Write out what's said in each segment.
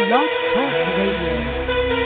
Blog Talk Radio.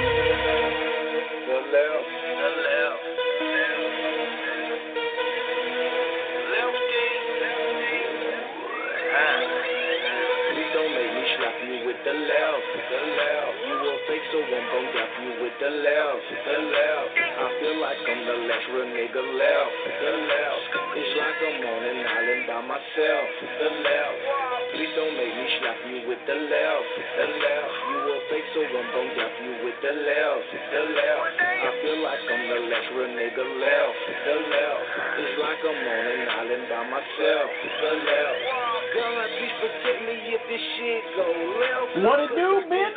The left, you will fake, so I'm gon' gap you with the left. I feel like I'm the last real nigga left. It's like I'm on an island by myself. The left, please don't make me slap you with the left. You will fake, so I'm gon' gap you with the left. I feel like I'm the last real nigga left. It's like I'm on an island by myself. The left, God, please protect me if this shit go left. What it do, bitch?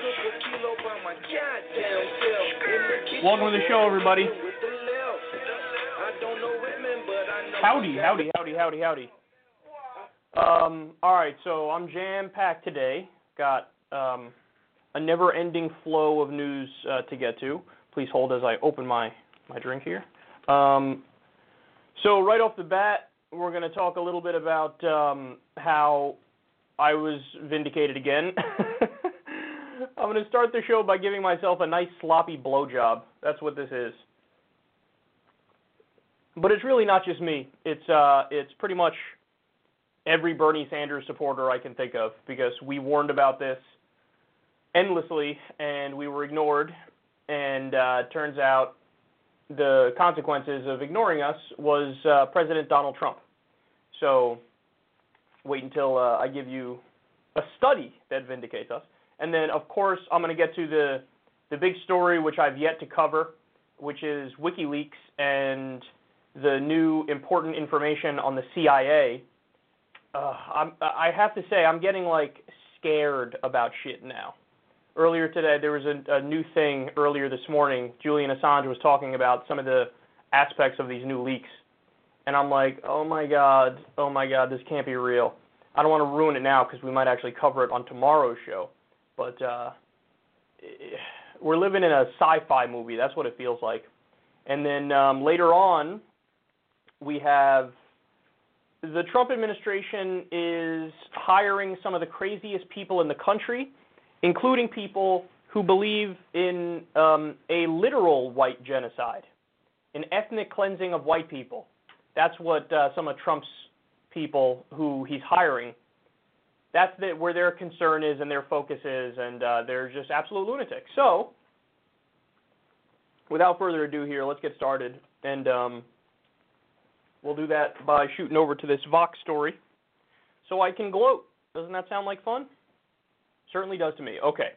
Welcome to the show, everybody. Howdy. Alright, so I'm jam-packed today. Got a never-ending flow of news to get to. Please hold as I open my drink here. So right off the bat, we're going to talk a little bit about how I was vindicated again. I'm going to start the show by giving myself a nice sloppy blowjob. That's what this is. But it's really not just me. It's pretty much every Bernie Sanders supporter I can think of, because we warned about this endlessly and we were ignored. And turns out the consequences of ignoring us was President Donald Trump. So wait until I give you a study that vindicates us. And then, of course, I'm going to get to the big story, which I've yet to cover, which is WikiLeaks and the new important information on the CIA. I have to say, I'm getting, scared about shit now. Earlier today, there was a new thing earlier this morning. Julian Assange was talking about some of the aspects of these new leaks. And I'm like, oh my God, this can't be real. I don't want to ruin it now because we might actually cover it on tomorrow's show. But we're living in a sci-fi movie. That's what it feels like. And then later on, we have the Trump administration is hiring some of the craziest people in the country, including people who believe in a literal white genocide, an ethnic cleansing of white people. That's what some of Trump's people who he's hiring, that's where their concern is and their focus is, and they're just absolute lunatics. So, without further ado here, let's get started, and we'll do that by shooting over to this Vox story so I can gloat. Doesn't that sound like fun? Certainly does to me. Okay.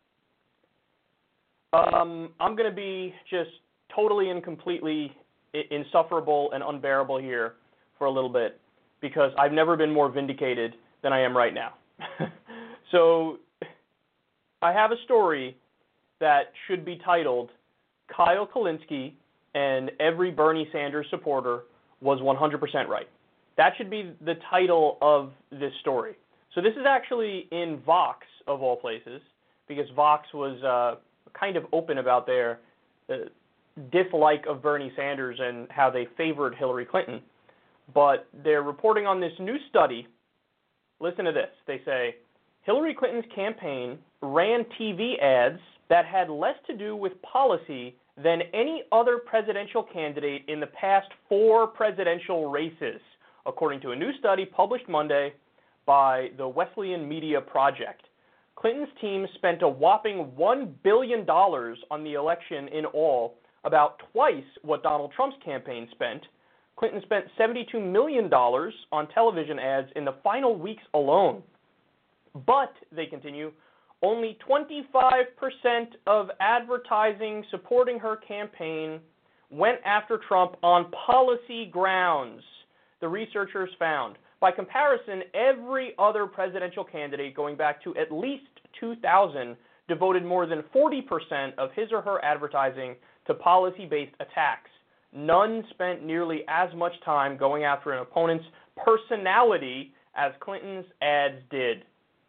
I'm going to be just totally and completely insufferable and unbearable here for a little bit, because I've never been more vindicated than I am right now. So I have a story that should be titled, Kyle Kulinski and Every Bernie Sanders Supporter Was 100% Right. That should be the title of this story. So this is actually in Vox, of all places, because Vox was kind of open about their dislike of Bernie Sanders and how they favored Hillary Clinton. But they're reporting on this new study. Listen to this. They say, Hillary Clinton's campaign ran TV ads that had less to do with policy than any other presidential candidate in the past 4 presidential races, according to a new study published Monday by the Wesleyan Media Project. Clinton's team spent a whopping $1 billion on the election in all, about twice what Donald Trump's campaign spent. Clinton spent $72 million on television ads in the final weeks alone. But, they continue, only 25% of advertising supporting her campaign went after Trump on policy grounds, the researchers found. By comparison, every other presidential candidate going back to at least 2000 devoted more than 40% of his or her advertising to policy-based attacks. None spent nearly as much time going after an opponent's personality as Clinton's ads did.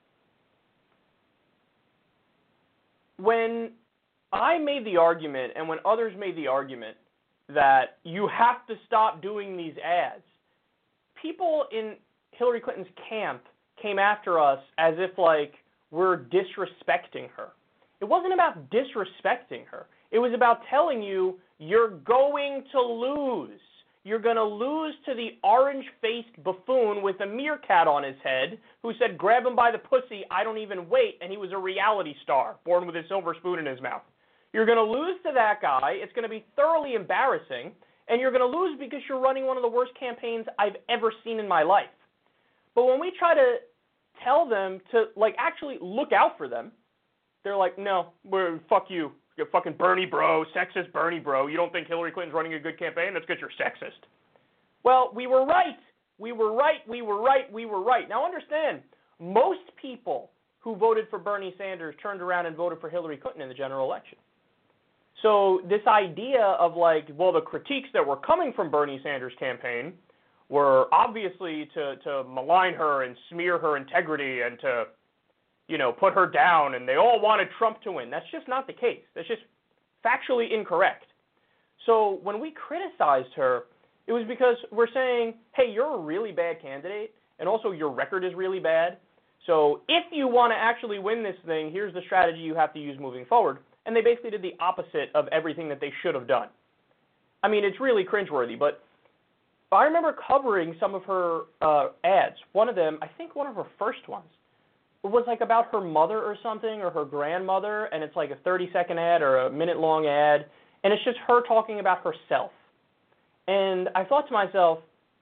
When I made the argument, and when others made the argument, that you have to stop doing these ads, people in Hillary Clinton's camp came after us as if, we're disrespecting her. It wasn't about disrespecting her. It was about telling you, you're going to lose. You're going to lose to the orange-faced buffoon with a meerkat on his head who said, grab him by the pussy, I don't even wait, and he was a reality star, born with a silver spoon in his mouth. You're going to lose to that guy. It's going to be thoroughly embarrassing, and you're going to lose because you're running one of the worst campaigns I've ever seen in my life. But when we try to tell them to, like, actually look out for them, they're like, no, fuck you. You're fucking Bernie bro, sexist Bernie bro. You don't think Hillary Clinton's running a good campaign? That's because you're sexist. Well, we were right. We were right. We were right. We were right. Now understand, most people who voted for Bernie Sanders turned around and voted for Hillary Clinton in the general election. So this idea of like, well, the critiques that were coming from Bernie Sanders' campaign were obviously to malign her and smear her integrity and to, you know, put her down, and they all wanted Trump to win. That's just not the case. That's just factually incorrect. So when we criticized her, it was because we're saying, hey, you're a really bad candidate, and also your record is really bad. So if you want to actually win this thing, here's the strategy you have to use moving forward. And they basically did the opposite of everything that they should have done. I mean, it's really cringeworthy, but I remember covering some of her ads. One of them, I think one of her first ones, was like about her mother or something, or her grandmother, and it's like a 30-second ad or a minute-long ad, and it's just her talking about herself. And I thought to myself,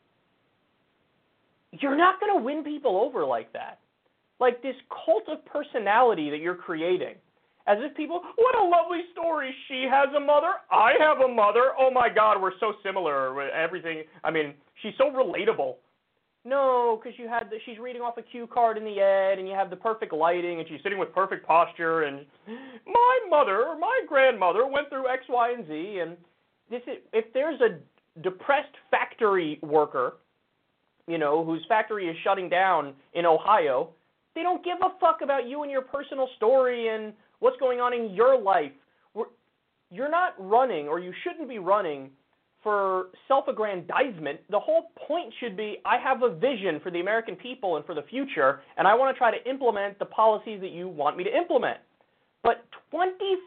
you're not going to win people over like that. Like this cult of personality that you're creating. As if people, what a lovely story, she has a mother, I have a mother, oh my God, we're so similar with everything. I mean, she's so relatable. No, because she's reading off a cue card in the ad, and you have the perfect lighting, and she's sitting with perfect posture, and my mother or my grandmother went through X, Y, and Z, and if there's a depressed factory worker, you know, whose factory is shutting down in Ohio, they don't give a fuck about you and your personal story and what's going on in your life. You're not running, or you shouldn't be running, for self-aggrandizement. The whole point should be, I have a vision for the American people and for the future, and I want to try to implement the policies that you want me to implement. But 25%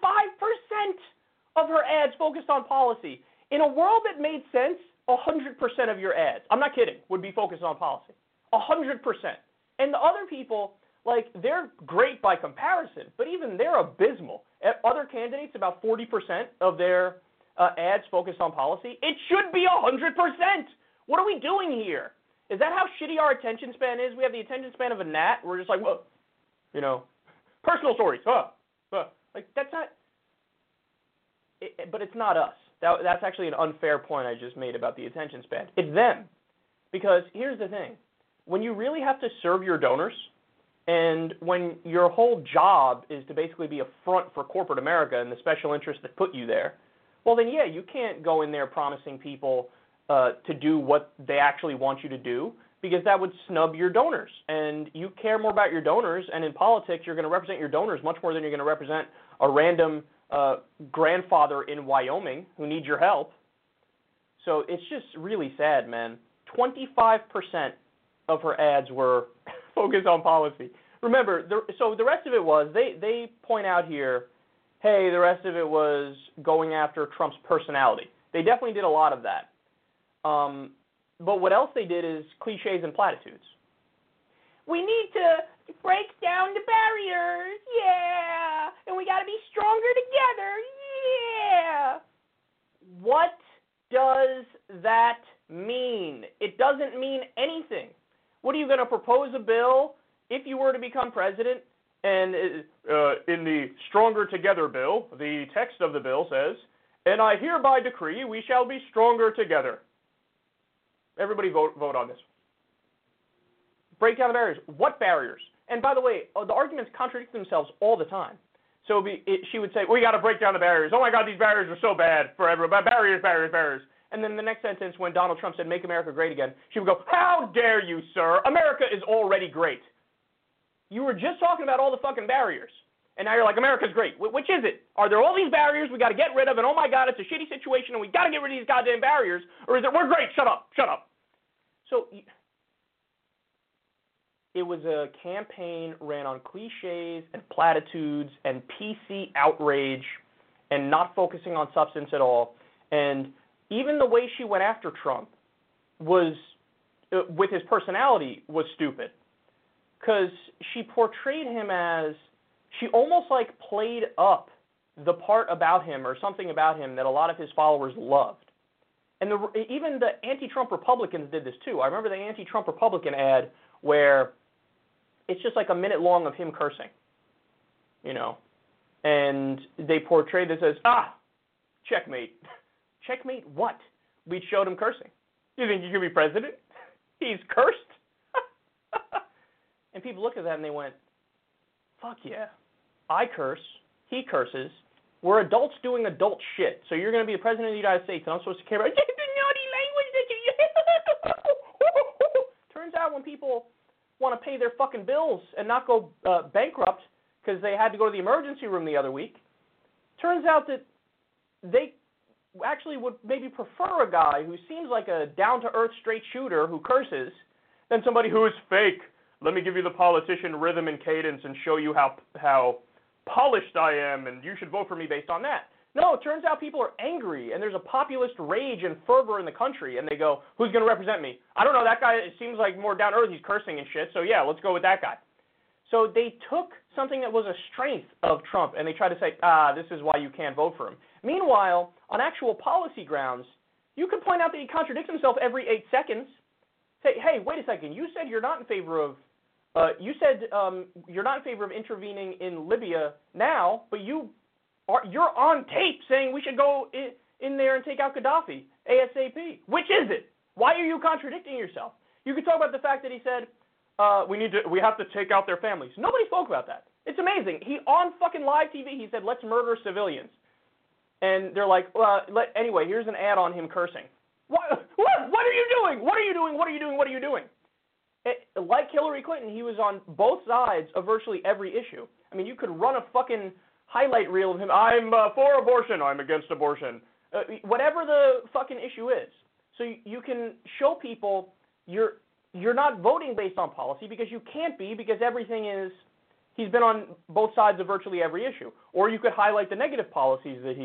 of her ads focused on policy. In a world that made sense, 100% of your ads, I'm not kidding, would be focused on policy. 100%. And the other people, like, they're great by comparison, but even they're abysmal. Other candidates, about 40% of their ads focused on policy. It should be 100%. What are we doing here? Is that how shitty our attention span is? We have the attention span of a gnat. We're just like, whoa, you know, personal stories. Like, that's not, but it's not us. That's actually an unfair point I just made about the attention span. It's them. Because here's the thing. When you really have to serve your donors, and when your whole job is to basically be a front for corporate America and the special interests that put you there, well, then, yeah, you can't go in there promising people to do what they actually want you to do, because that would snub your donors. And you care more about your donors, and in politics, you're going to represent your donors much more than you're going to represent a random grandfather in Wyoming who needs your help. So it's just really sad, man. 25% of her ads were focused on policy. Remember, so the rest of it was, they point out here, hey, the rest of it was going after Trump's personality. They definitely did a lot of that. But what else they did is cliches and platitudes. We need to break down the barriers, yeah, and we got to be stronger together, yeah. What does that mean? It doesn't mean anything. What are you going to propose a bill if you were to become president? And in the Stronger Together bill, the text of the bill says, and I hereby decree we shall be stronger together. Everybody vote on this. Break down the barriers. What barriers? And by the way, the arguments contradict themselves all the time. So she would say, we got to break down the barriers. Oh my God, these barriers are so bad for everybody. Barriers, barriers, barriers. And then the next sentence, when Donald Trump said, make America great again, she would go, how dare you, sir? America is already great. You were just talking about all the fucking barriers. And now you're like, America's great. Which is it? Are there all these barriers we got to get rid of, and oh my God, it's a shitty situation, and we got to get rid of these goddamn barriers? Or is it, we're great, shut up, shut up. So it was a campaign ran on cliches and platitudes and PC outrage and not focusing on substance at all. And even the way she went after Trump was, with his personality, was stupid. Because she portrayed him as, she almost like played up the part about him or something about him that a lot of his followers loved. And even the anti-Trump Republicans did this too. I remember the anti-Trump Republican ad where it's just like a minute long of him cursing, you know. And they portrayed this as, checkmate. Checkmate what? We showed him cursing. You think you can be president? He's cursed? And people looked at that and they went, fuck yeah. I curse. He curses. We're adults doing adult shit. So you're going to be the president of the United States and I'm supposed to care about the naughty language that you Turns out when people want to pay their fucking bills and not go bankrupt because they had to go to the emergency room the other week, turns out that they actually would maybe prefer a guy who seems like a down-to-earth straight shooter who curses than somebody who is fake. Let me give you the politician rhythm and cadence and show you how polished I am, and you should vote for me based on that. No, it turns out people are angry, and there's a populist rage and fervor in the country, and they go, who's going to represent me? I don't know, that guy it seems like more down-to-earth, he's cursing and shit, so yeah, let's go with that guy. So they took something that was a strength of Trump, and they tried to say, this is why you can't vote for him. Meanwhile, on actual policy grounds, you could point out that he contradicts himself every 8 seconds. Say, hey, wait a second, you said you're not in favor of you're not in favor of intervening in Libya now, but you're on tape saying we should go in there and take out Gaddafi ASAP. Which is it? Why are you contradicting yourself? You could talk about the fact that he said we have to take out their families. Nobody spoke about that. It's amazing. He on fucking live TV he said let's murder civilians, and they're like anyway here's an ad on him cursing. What are you doing? What are you doing? What are you doing? What are you doing? Like Hillary Clinton, he was on both sides of virtually every issue. I mean, you could run a fucking highlight reel of him. I'm for abortion. I'm against abortion. Whatever the fucking issue is. So you can show people you're not voting based on policy because you can't be because everything is he's been on both sides of virtually every issue. Or you could highlight the negative policies that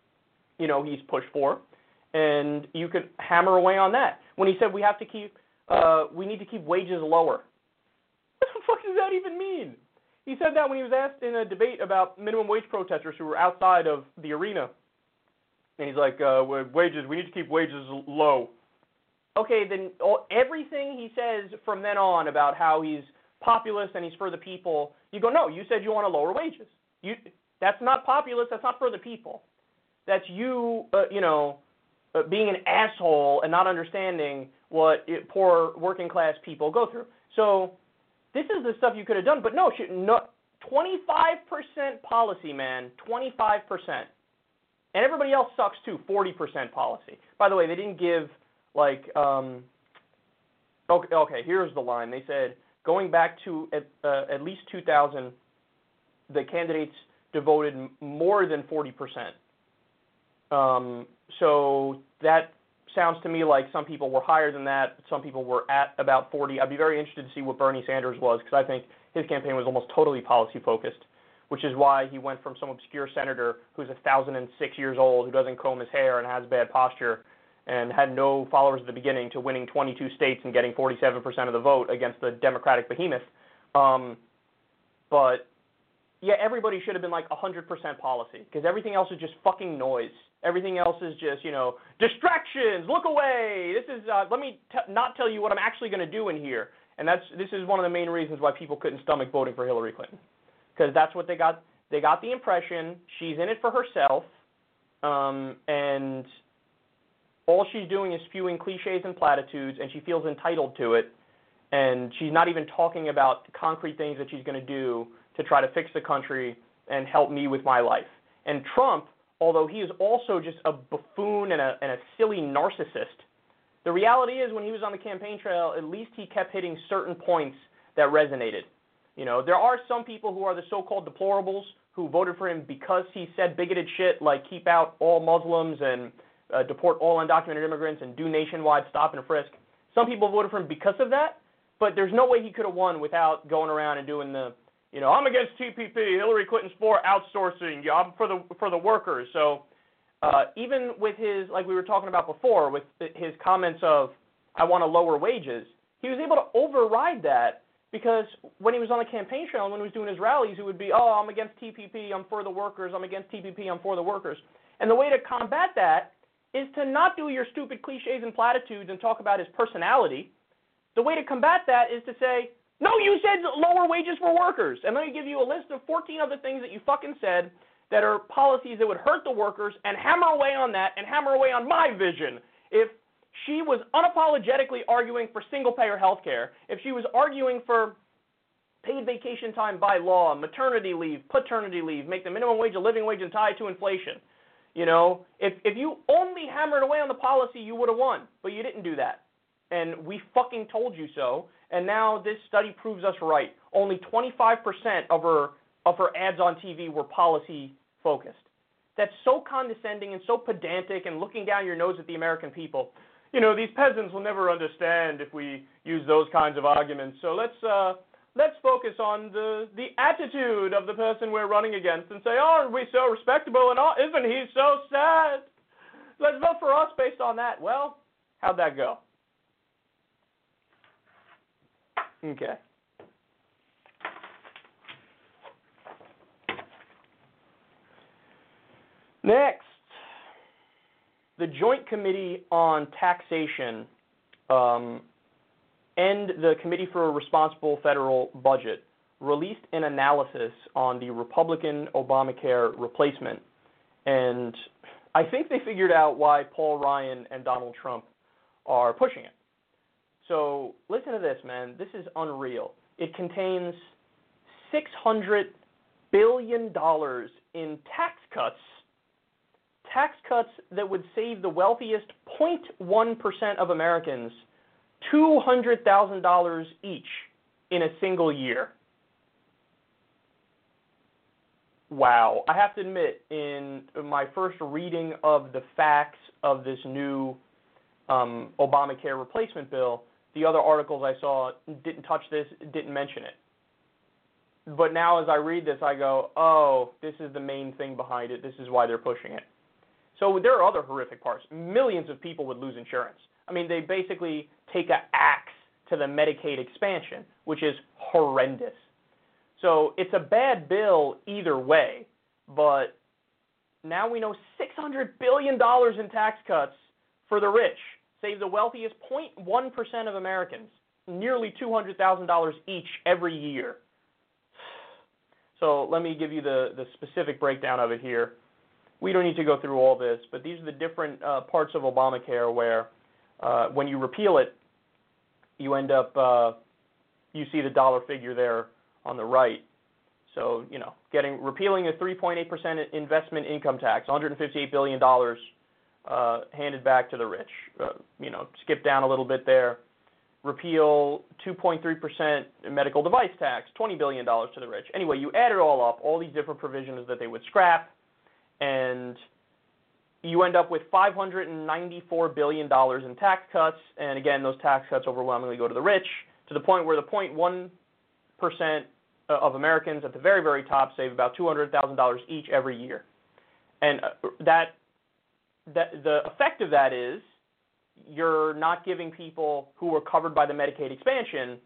he's pushed for, and you could hammer away on that. When he said we need to keep wages lower. What the fuck does that even mean? He said that when he was asked in a debate about minimum wage protesters who were outside of the arena. And he's like, wages, we need to keep wages low. Okay, then everything he says from then on about how he's populist and he's for the people, you go, no, you said you want to lower wages. That's not populist, that's not for the people. That's you, being an asshole and not understanding what poor working class people go through. So this is the stuff you could have done, but no, 25% policy, man, 25%. And everybody else sucks too, 40% policy. By the way, they didn't give okay, here's the line. They said going back to at least 2000, the candidates devoted more than 40%. So that sounds to me like some people were higher than that. Some people were at about 40. I'd be very interested to see what Bernie Sanders was because I think his campaign was almost totally policy-focused, which is why he went from some obscure senator who's 1,006 years old, who doesn't comb his hair and has bad posture and had no followers at the beginning to winning 22 states and getting 47% of the vote against the Democratic behemoth. But, yeah, everybody should have been like 100% policy because everything else is just fucking noise. Everything else is just, distractions, look away. This is, let me not tell you what I'm actually going to do in here. And this is one of the main reasons why people couldn't stomach voting for Hillary Clinton. Because that's what they got. They got the impression she's in it for herself, and all she's doing is spewing cliches and platitudes, and she feels entitled to it. And she's not even talking about concrete things that she's going to do to try to fix the country and help me with my life. And Trump, although he is also just a buffoon and a silly narcissist, the reality is when he was on the campaign trail, at least he kept hitting certain points that resonated. There are some people who are the so-called deplorables who voted for him because he said bigoted shit like keep out all Muslims and deport all undocumented immigrants and do nationwide stop and frisk. Some people voted for him because of that, but there's no way he could have won without going around and doing the, I'm against TPP, Hillary Clinton's for outsourcing, I'm for the workers. So even with his, like we were talking about before, with his comments of, I want to lower wages, he was able to override that because when he was on the campaign trail and when he was doing his rallies, it would be, I'm against TPP, I'm for the workers, I'm against TPP, I'm for the workers. And the way to combat that is to not do your stupid cliches and platitudes and talk about his personality. The way to combat that is to say, no, you said lower wages for workers. And let me give you a list of 14 other things that you fucking said that are policies that would hurt the workers, and hammer away on that and hammer away on my vision. If she was unapologetically arguing for single-payer health care, if she was arguing for paid vacation time by law, maternity leave, paternity leave, make the minimum wage a living wage and tie it to inflation, if you only hammered away on the policy, you would have won, but you didn't do that. And we fucking told you so, and now this study proves us right. Only 25% of her ads on TV were policy-focused. That's so condescending and so pedantic and looking down your nose at the American people. These peasants will never understand if we use those kinds of arguments. So let's focus on the attitude of the person we're running against and say, aren't we so respectable and isn't he so sad? Let's vote for us based on that. Well, how'd that go? Okay. Next, the Joint Committee on Taxation and the Committee for a Responsible Federal Budget released an analysis on the Republican Obamacare replacement, and I think they figured out why Paul Ryan and Donald Trump are pushing it. So listen to this, man. This is unreal. It contains $600 billion in tax cuts that would save the wealthiest 0.1% of Americans $200,000 each in a single year. Wow. I have to admit, in my first reading of the facts of this new Obamacare replacement bill, the other articles I saw didn't touch this, didn't mention it. But now as I read this, I go, oh, this is the main thing behind it. This is why they're pushing it. So there are other horrific parts. Millions of people would lose insurance. I mean, they basically take an axe to the Medicaid expansion, which is horrendous. So it's a bad bill either way, but now we know $600 billion in tax cuts for the rich, save the wealthiest 0.1% of Americans, nearly $200,000 each every year. So let me give you the specific breakdown of it here. We don't need to go through all this, but these are the different parts of Obamacare where when you repeal it, you end up, you see the dollar figure there on the right. So, repealing a 3.8% investment income tax, $158 billion handed back to the rich. Skip down a little bit there. Repeal 2.3% medical device tax, $20 billion to the rich. Anyway, you add it all up, all these different provisions that they would scrap, and you end up with $594 billion in tax cuts. And again, those tax cuts overwhelmingly go to the rich, to the point where the 0.1% of Americans at the very, very top save about $200,000 each every year. And that the effect of that is you're not giving people who are covered by the Medicaid expansion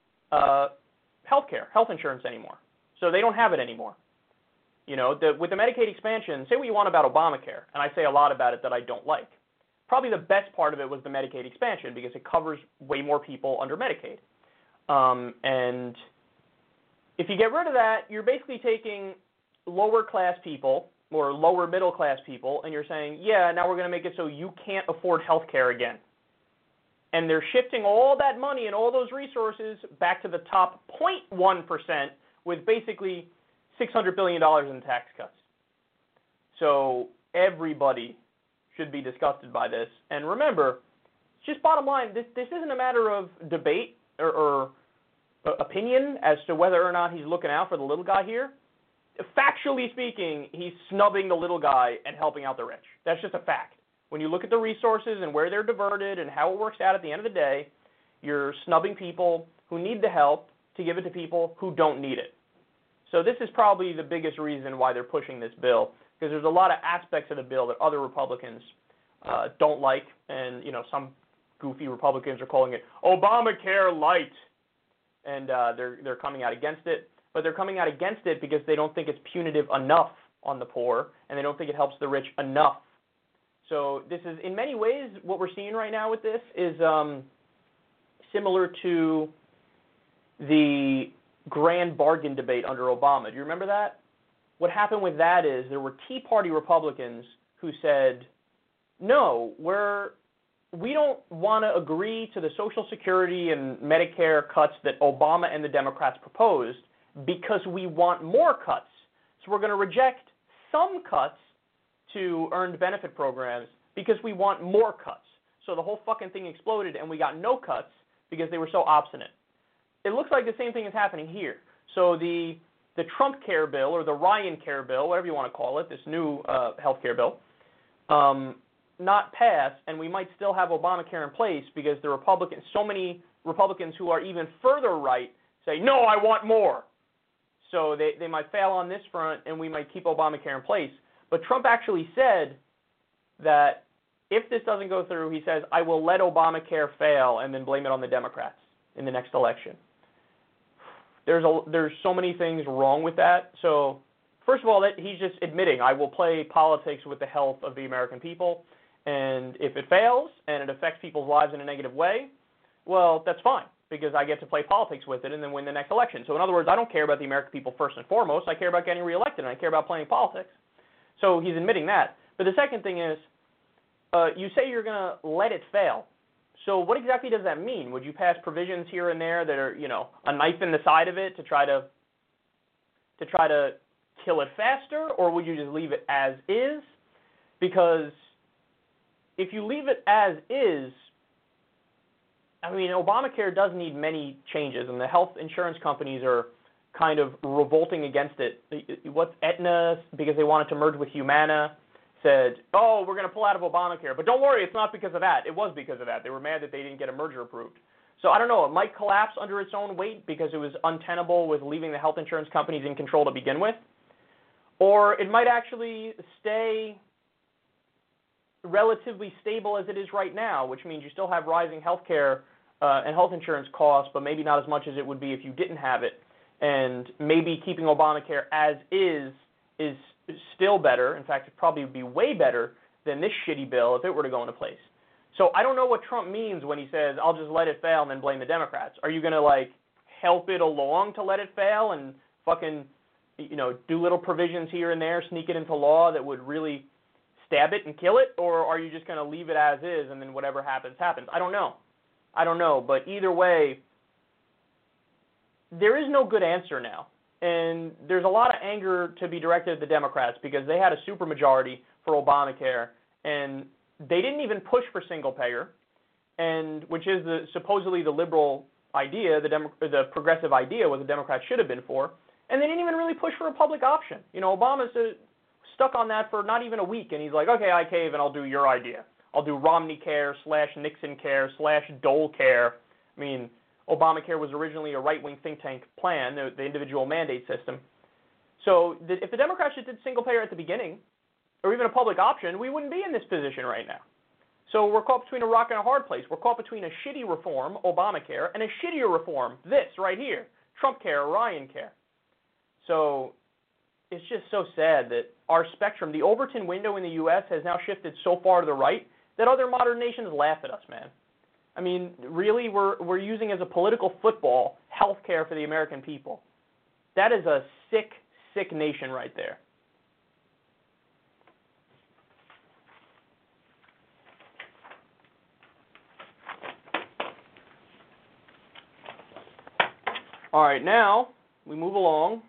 health insurance anymore. So they don't have it anymore. With the Medicaid expansion, say what you want about Obamacare, and I say a lot about it that I don't like. Probably the best part of it was the Medicaid expansion because it covers way more people under Medicaid. And if you get rid of that, you're basically taking lower class people or lower middle class people, and you're saying, yeah, now we're going to make it so you can't afford health care again. And they're shifting all that money and all those resources back to the top 0.1% with basically $600 billion in tax cuts. So everybody should be disgusted by this. And remember, just bottom line, this isn't a matter of debate or opinion as to whether or not he's looking out for the little guy here. Factually speaking, he's snubbing the little guy and helping out the rich. That's just a fact. When you look at the resources and where they're diverted and how it works out at the end of the day, You're snubbing people who need the help to give it to people who don't need it. So this is probably the biggest reason why they're pushing this bill, because there's a lot of aspects of the bill that other Republicans don't like, and some goofy Republicans are calling it Obamacare light, and they're coming out against it. But they're coming out against it because they don't think it's punitive enough on the poor, and they don't think it helps the rich enough. So this is, in many ways, what we're seeing right now with this is similar to the grand bargain debate under Obama. Do you remember that? What happened with that is there were Tea Party Republicans who said, no, we don't want to agree to the Social Security and Medicare cuts that Obama and the Democrats proposed because we want more cuts. So we're going to reject some cuts to earned benefit programs because we want more cuts. So the whole fucking thing exploded and we got no cuts because they were so obstinate. It looks like the same thing is happening here. So the Trump care bill, or the Ryan care bill, whatever you want to call it, this new health care bill, not pass, and we might still have Obamacare in place because the Republicans, so many Republicans who are even further right say, no, I want more. So they might fail on this front, and we might keep Obamacare in place. But Trump actually said that if this doesn't go through, he says, I will let Obamacare fail and then blame it on the Democrats in the next election. There's so many things wrong with that. So first of all, that he's just admitting, I will play politics with the health of the American people, and if it fails and it affects people's lives in a negative way, well, that's fine, because I get to play politics with it and then win the next election. So in other words, I don't care about the American people first and foremost. I care about getting reelected, and I care about playing politics. So he's admitting that. But the second thing is, you say you're going to let it fail. So what exactly does that mean? Would you pass provisions here and there that are, a knife in the side of it to try to kill it faster, or would you just leave it as is? Because if you leave it as is, I mean, Obamacare does need many changes, and the health insurance companies are kind of revolting against it. What's Aetna, because they wanted to merge with Humana, said, oh, we're going to pull out of Obamacare. But don't worry, it's not because of that. It was because of that. They were mad that they didn't get a merger approved. So I don't know. It might collapse under its own weight because it was untenable with leaving the health insurance companies in control to begin with. Or it might actually stay relatively stable as it is right now, which means you still have rising health care and health insurance costs, but maybe not as much as it would be if you didn't have it. And maybe keeping Obamacare as is still better. In fact, it probably would be way better than this shitty bill if it were to go into place. So I don't know what Trump means when he says, I'll just let it fail and then blame the Democrats. Are you going to, help it along to let it fail and fucking, do little provisions here and there, sneak it into law that would really stab it and kill it? Or are you just going to leave it as is and then whatever happens, happens? I don't know. But either way, there is no good answer now. And there's a lot of anger to be directed at the Democrats because they had a supermajority for Obamacare, and they didn't even push for single payer, and which is supposedly the liberal idea, the progressive idea, what the Democrats should have been for, and they didn't even really push for a public option. Obama's stuck on that for not even a week, and he's like, okay, I cave and I'll do your idea. I'll do Romney Care / Nixon Care / Dole Care. I mean, Obamacare was originally a right-wing think tank plan, the individual mandate system. So if the Democrats just did single payer at the beginning, or even a public option, we wouldn't be in this position right now. So we're caught between a rock and a hard place. We're caught between a shitty reform, Obamacare, and a shittier reform, this right here, Trump Care, Ryan Care. So it's just so sad that our spectrum, the Overton window in the U.S. has now shifted so far to the right that other modern nations laugh at us, man. I mean, really, we're using as a political football health care for the American people. That is a sick, sick nation right there. All right, now we move along,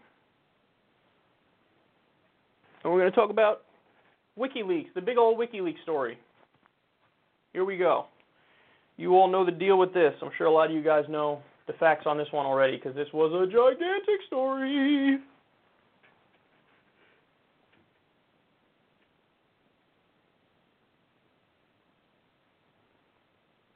and we're going to talk about WikiLeaks, the big old WikiLeaks story. Here we go. You all know the deal with this. I'm sure a lot of you guys know the facts on this one already because this was a gigantic story.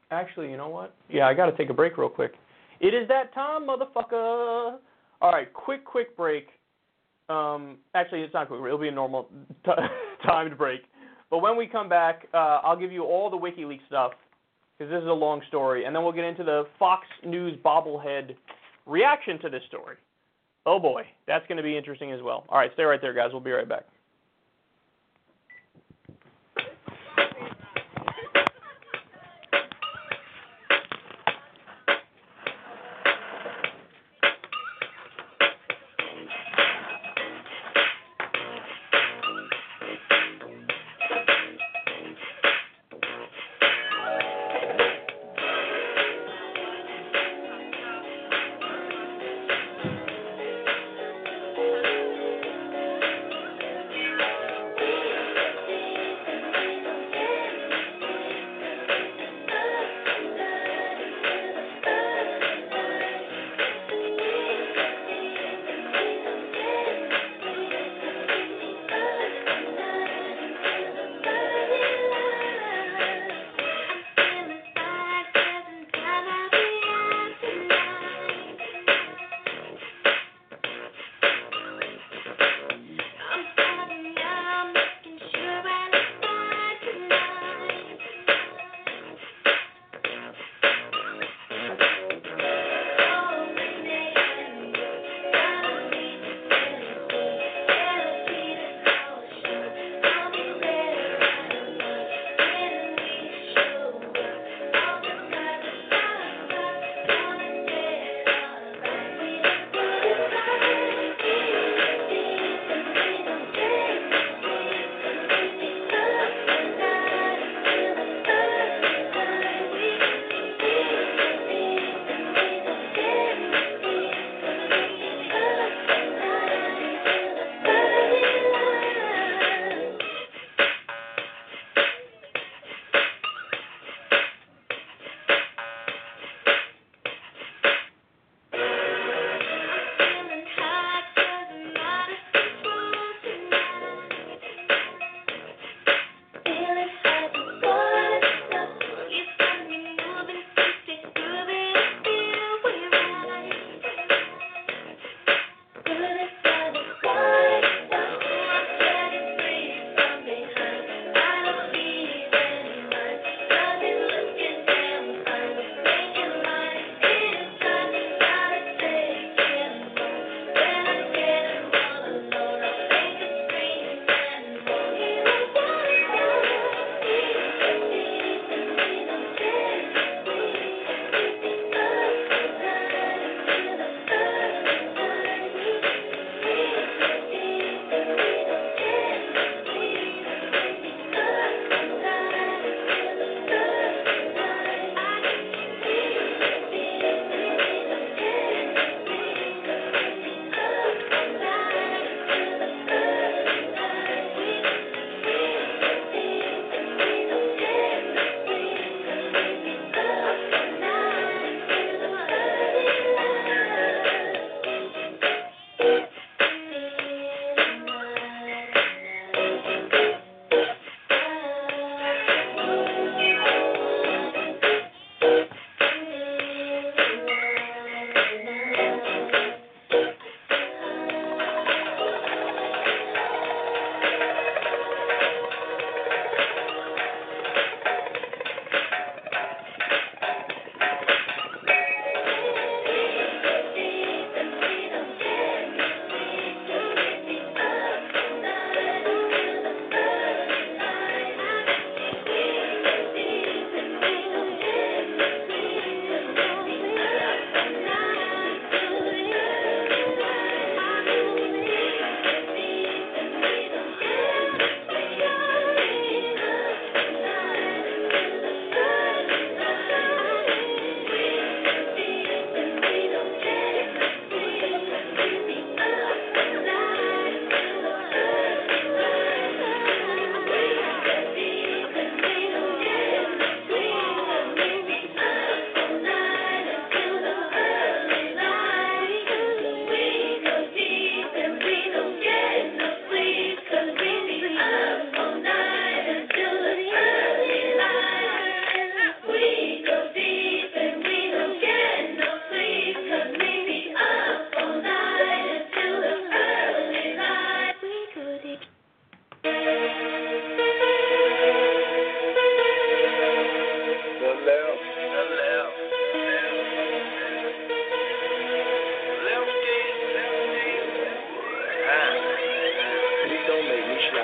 Actually, you know what? Yeah, I got to take a break real quick. It is that time, motherfucker. All right, quick break. Actually, it's not quick. It'll be a normal timed break. But when we come back, I'll give you all the WikiLeaks stuff because this is a long story, and then we'll get into the Fox News bobblehead reaction to this story. Oh boy, that's going to be interesting as well. All right, stay right there, guys. We'll be right back.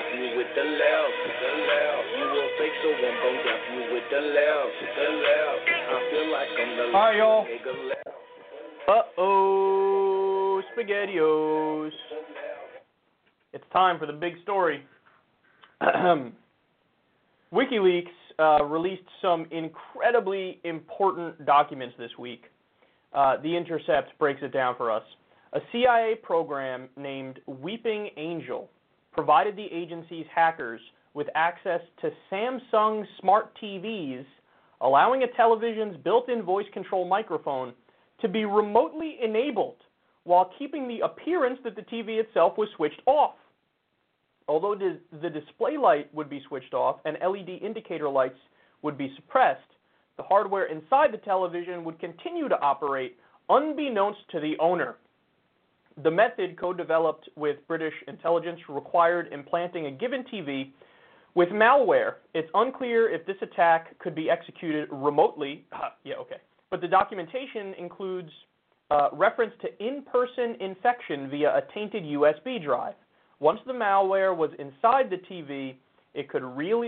dap you with the left, the left. You will fake, so I'm gon' dap you with the left, the left. I feel like I'm the All right, y'all. nigga left. Uh-oh, SpaghettiOs. It's time for the big story. WikiLeaks released some incredibly important documents this week. The Intercept breaks it down for us. A CIA program named Weeping Angel provided the agency's hackers with access to Samsung smart TVs, allowing a television's built-in voice control microphone to be remotely enabled while keeping the appearance that the TV itself was switched off. Although the display light would be switched off and LED indicator lights would be suppressed, the hardware inside the television would continue to operate unbeknownst to the owner. The method, co-developed with British intelligence, required implanting a given TV with malware. It's unclear if this attack could be executed remotely. But the documentation includes reference to in-person infection via a tainted USB drive. Once the malware was inside the TV, it could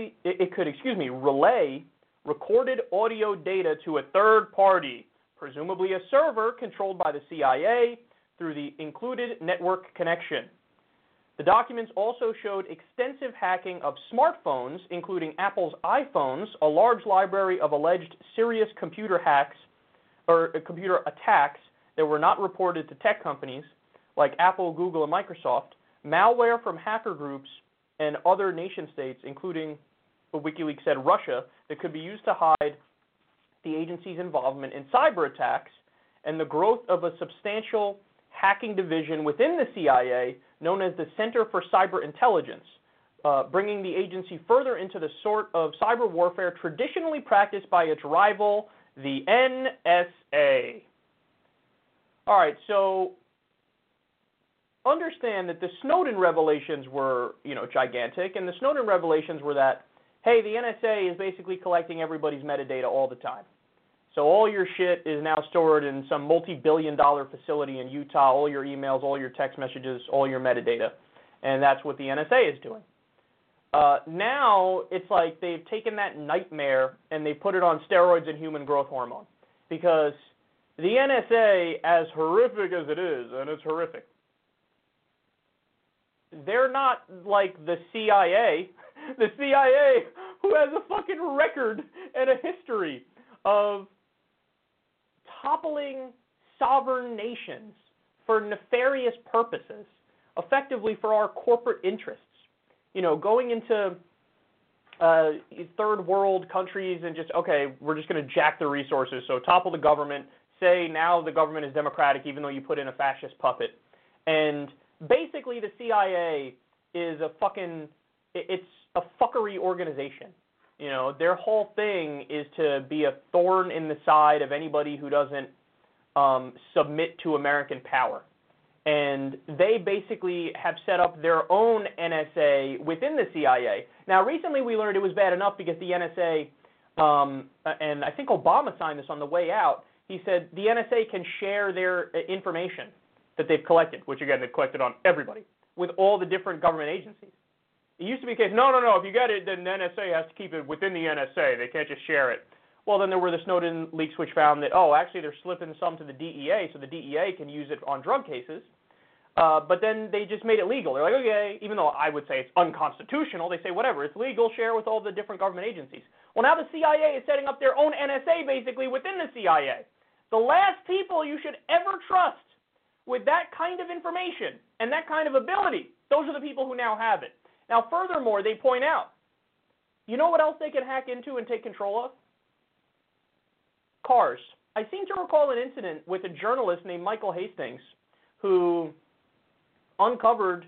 relay recorded audio data to a third party, presumably a server controlled by the CIA through the included network connection. The documents also showed extensive hacking of smartphones, including Apple's iPhones, a large library of alleged serious computer hacks or computer attacks that were not reported to tech companies like Apple, Google, and Microsoft, malware from hacker groups and other nation states, including what WikiLeaks said Russia, that could be used to hide the agency's involvement in cyber attacks, and the growth of a substantial hacking division within the CIA known as the Center for Cyber Intelligence, bringing the agency further into the sort of cyber warfare traditionally practiced by its rival, the NSA. All right, so understand that the Snowden revelations were, gigantic, and the Snowden revelations were that, hey, the NSA is basically collecting everybody's metadata all the time. So all your shit is now stored in some multi-billion-dollar facility in Utah, all your emails, all your text messages, all your metadata, and that's what the NSA is doing. Now it's like they've taken that nightmare and they put it on steroids and human growth hormone, because the NSA, as horrific as it is, and it's horrific, they're not like the CIA. The CIA, who has a fucking record and a history of toppling sovereign nations for nefarious purposes, effectively for our corporate interests. Going into third world countries and just, okay, we're just going to jack the resources, so topple the government, say now the government is democratic even though you put in a fascist puppet. And basically the CIA is it's a fuckery organization. Their whole thing is to be a thorn in the side of anybody who doesn't submit to American power. And they basically have set up their own NSA within the CIA. Now, recently we learned it was bad enough because the NSA, and I think Obama signed this on the way out, he said the NSA can share their information that they've collected, which again, they've collected on everybody, with all the different government agencies. It used to be the case, no, if you get it, then the NSA has to keep it within the NSA. They can't just share it. Well, then there were the Snowden leaks which found that, actually they're slipping some to the DEA, so the DEA can use it on drug cases. But then they just made it legal. They're like, okay, even though I would say it's unconstitutional, they say, whatever, it's legal, share with all the different government agencies. Well, now the CIA is setting up their own NSA, basically, within the CIA. The last people you should ever trust with that kind of information and that kind of ability, those are the people who now have it. Now, furthermore, they point out, you know what else they can hack into and take control of? Cars. I seem to recall an incident with a journalist named Michael Hastings who uncovered,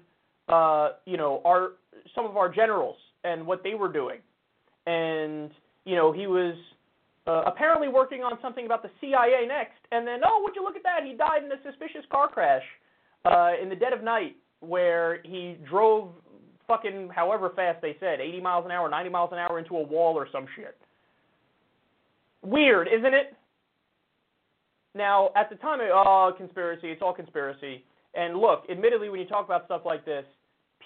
some of our generals and what they were doing. And, he was apparently working on something about the CIA next. And then, would you look at that? He died in a suspicious car crash in the dead of night where he drove fucking however fast they said, 80 miles an hour, 90 miles an hour into a wall or some shit. Weird, isn't it? Now, at the time, conspiracy, it's all conspiracy. And look, admittedly, when you talk about stuff like this,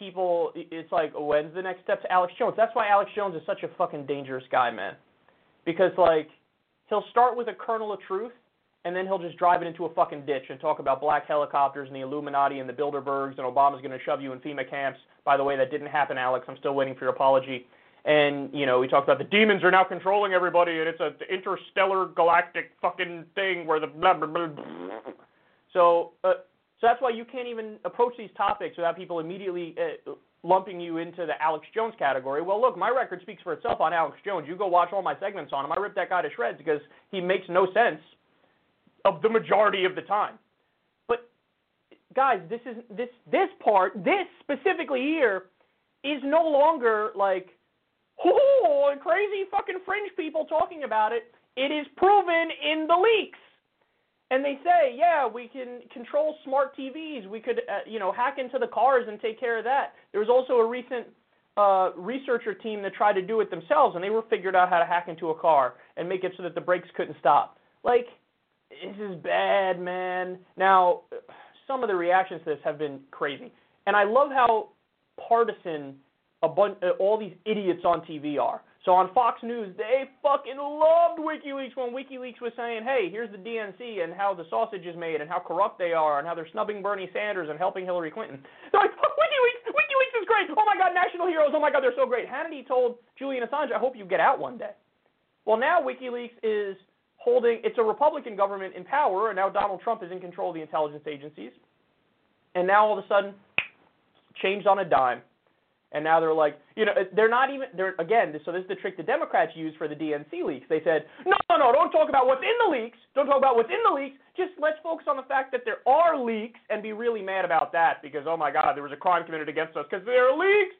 people, it's like, when's the next step to Alex Jones? That's why Alex Jones is such a fucking dangerous guy, man. Because, like, he'll start with a kernel of truth, and then he'll just drive it into a fucking ditch and talk about black helicopters and the Illuminati and the Bilderbergs and Obama's going to shove you in FEMA camps. By the way, that didn't happen, Alex. I'm still waiting for your apology. And, you know, we talked about the demons are now controlling everybody, and it's an interstellar galactic fucking thing where the blah, blah, blah, blah. So that's why you can't even approach these topics without people immediately lumping you into the Alex Jones category. Well, look, my record speaks for itself on Alex Jones. You go watch all my segments on him. I rip that guy to shreds because he makes no sense of the majority of the time. But, guys, this part, this specifically here, is no longer like, oh, crazy fucking fringe people talking about it. It is proven in the leaks. And they say, yeah, we can control smart TVs. We could, hack into the cars and take care of that. There was also a recent researcher team that tried to do it themselves, and they figured out how to hack into a car and make it so that the brakes couldn't stop. Like, this is bad, man. Now, some of the reactions to this have been crazy. And I love how partisan all these idiots on TV are. So on Fox News, they fucking loved WikiLeaks when WikiLeaks was saying, hey, here's the DNC and how the sausage is made and how corrupt they are and how they're snubbing Bernie Sanders and helping Hillary Clinton. They're like, WikiLeaks is great. Oh, my God, national heroes. Oh, my God, they're so great. Hannity told Julian Assange, I hope you get out one day. Well, now WikiLeaks is it's a Republican government in power, and now Donald Trump is in control of the intelligence agencies. And now all of a sudden, changed on a dime. And now they're like, so this is the trick the Democrats use for the DNC leaks. They said, no, don't talk about what's in the leaks. Don't talk about what's in the leaks. Just let's focus on the fact that there are leaks and be really mad about that because, oh, my God, there was a crime committed against us because there are leaks.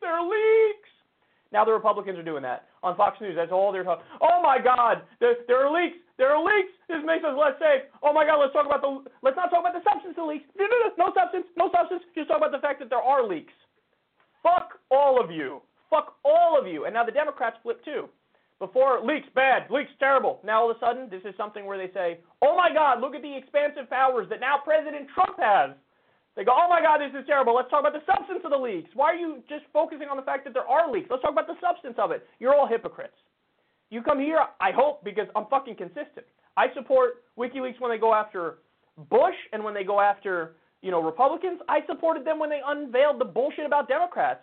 Now the Republicans are doing that. On Fox News, that's all they're talking. Oh, my God, there are leaks. This makes us less safe. Oh, my God, let's not talk about the substance of the leaks. No substance. Just talk about the fact that there are leaks. Fuck all of you. And now the Democrats flip too. Before, leaks bad, leaks terrible. Now all of a sudden, this is something where they say, oh my God, look at the expansive powers that now President Trump has. They go, oh my God, this is terrible. Let's talk about the substance of the leaks. Why are you just focusing on the fact that there are leaks? Let's talk about the substance of it. You're all hypocrites. You come here, I hope, because I'm fucking consistent. I support WikiLeaks when they go after Bush and when they go after Republicans. I supported them when they unveiled the bullshit about Democrats.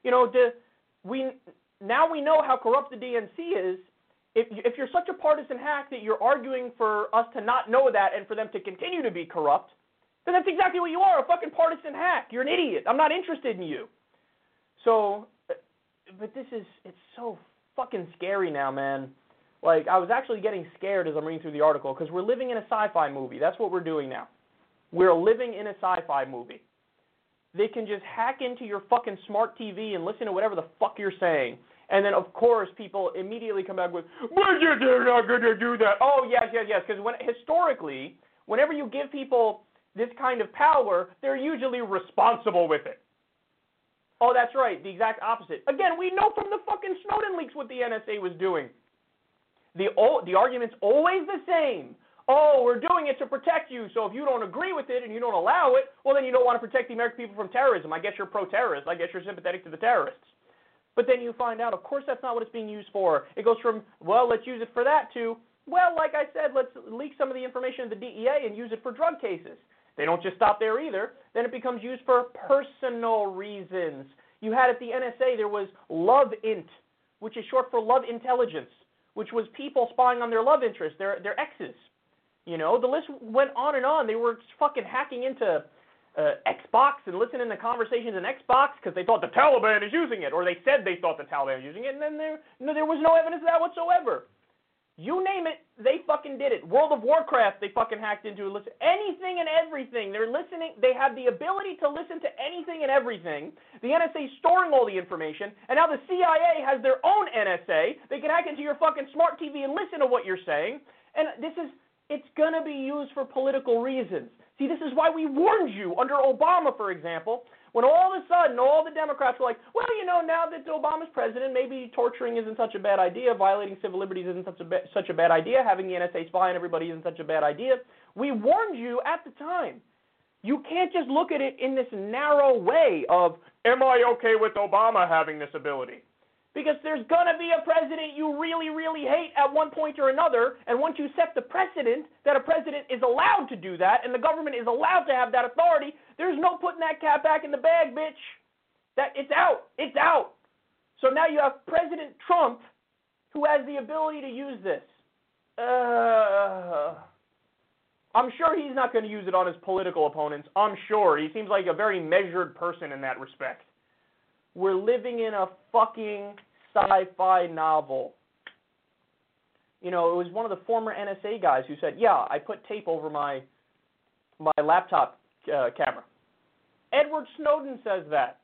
Now we know how corrupt the DNC is. If you're such a partisan hack that you're arguing for us to not know that and for them to continue to be corrupt, then that's exactly what you are, a fucking partisan hack. You're an idiot. I'm not interested in you. So, but it's so fucking scary now, man. Like, I was actually getting scared as I'm reading through the article because we're living in a sci-fi movie. That's what we're doing now. We're living in a sci-fi movie. They can just hack into your fucking smart TV and listen to whatever the fuck you're saying. And then, of course, people immediately come back with, well, they're not going to do that. Oh, yes. Because historically, whenever you give people this kind of power, they're usually responsible with it. Oh, that's right. The exact opposite. Again, we know from the fucking Snowden leaks what the NSA was doing. The argument's always the same. Oh, we're doing it to protect you, so if you don't agree with it and you don't allow it, well, then you don't want to protect the American people from terrorism. I guess you're pro-terrorist. I guess you're sympathetic to the terrorists. But then you find out, of course, that's not what it's being used for. It goes from, well, let's use it for that to, well, like I said, let's leak some of the information to the DEA and use it for drug cases. They don't just stop there either. Then it becomes used for personal reasons. You had at the NSA, there was LOVEINT, which is short for love intelligence, which was people spying on their love interests, their exes. The list went on and on. They were fucking hacking into Xbox and listening to conversations in Xbox because they thought the Taliban is using it, or they said they thought the Taliban was using it, and then there was no evidence of that whatsoever. You name it, they fucking did it. World of Warcraft, they fucking hacked into. Listen, anything and everything. They're listening. They have the ability to listen to anything and everything. The NSA is storing all the information, and now the CIA has their own NSA. They can hack into your fucking smart TV and listen to what you're saying. And it's going to be used for political reasons. See, this is why we warned you under Obama, for example, when all of a sudden all the Democrats were like, well, now that Obama's president, maybe torturing isn't such a bad idea, violating civil liberties isn't such a bad idea, having the NSA spy on everybody isn't such a bad idea. We warned you at the time. you can't just look at it in this narrow way of, am I okay with Obama having this ability? Because there's going to be a president you really, really hate at one point or another, and once you set the precedent that a president is allowed to do that and the government is allowed to have that authority, there's no putting that cat back in the bag, bitch. It's out. It's out. So now you have President Trump who has the ability to use this. I'm sure he's not going to use it on his political opponents. I'm sure. He seems like a very measured person in that respect. We're living in a fucking sci-fi novel. You know, it was one of the former NSA guys who said, yeah, I put tape over my laptop camera. Edward Snowden says that.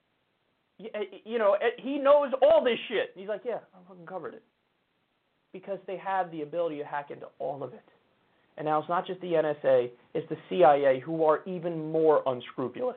You know, he knows all this shit. He's like, yeah, I fucking covered it. Because they have the ability to hack into all of it. And now it's not just the NSA, it's the CIA who are even more unscrupulous.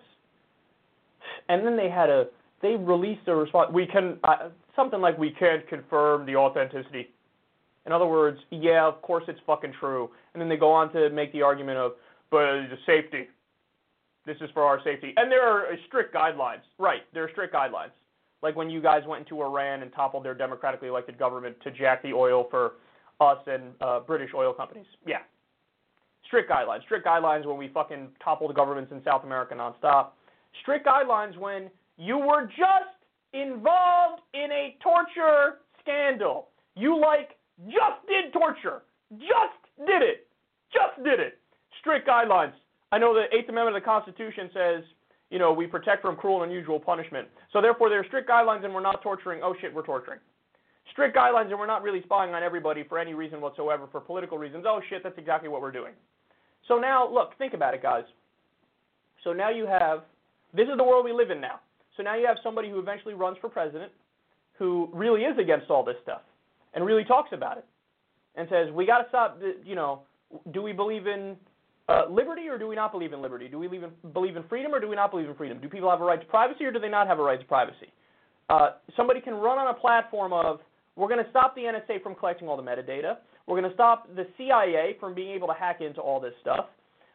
And then they released a response. We can, something like, we can't confirm the authenticity. In other words, yeah, of course it's fucking true. And then they go on to make the argument of, but the safety. This is for our safety. And there are strict guidelines. Right, there are strict guidelines. Like when you guys went into Iran and toppled their democratically elected government to jack the oil for us and British oil companies. Yeah. Strict guidelines. Strict guidelines when we fucking toppled governments in South America nonstop. Strict guidelines when you were just involved in a torture scandal. You, just did torture. Just did it. Just did it. Strict guidelines. I know the 8th Amendment of the Constitution says, you know, we protect from cruel and unusual punishment. So therefore there are strict guidelines and we're not torturing. Oh shit, we're torturing. Strict guidelines and we're not really spying on everybody for any reason whatsoever, for political reasons. Oh shit, that's exactly what we're doing. So now, look, think about it, guys. So now you have, this is the world we live in now. So now you have somebody who eventually runs for president who really is against all this stuff and really talks about it and says, we got to stop, you know, do we believe in liberty or do we not believe in liberty? Do we believe in freedom or do we not believe in freedom? Do people have a right to privacy or do they not have a right to privacy? Somebody can run on a platform of, we're going to stop the NSA from collecting all the metadata. We're going to stop the CIA from being able to hack into all this stuff.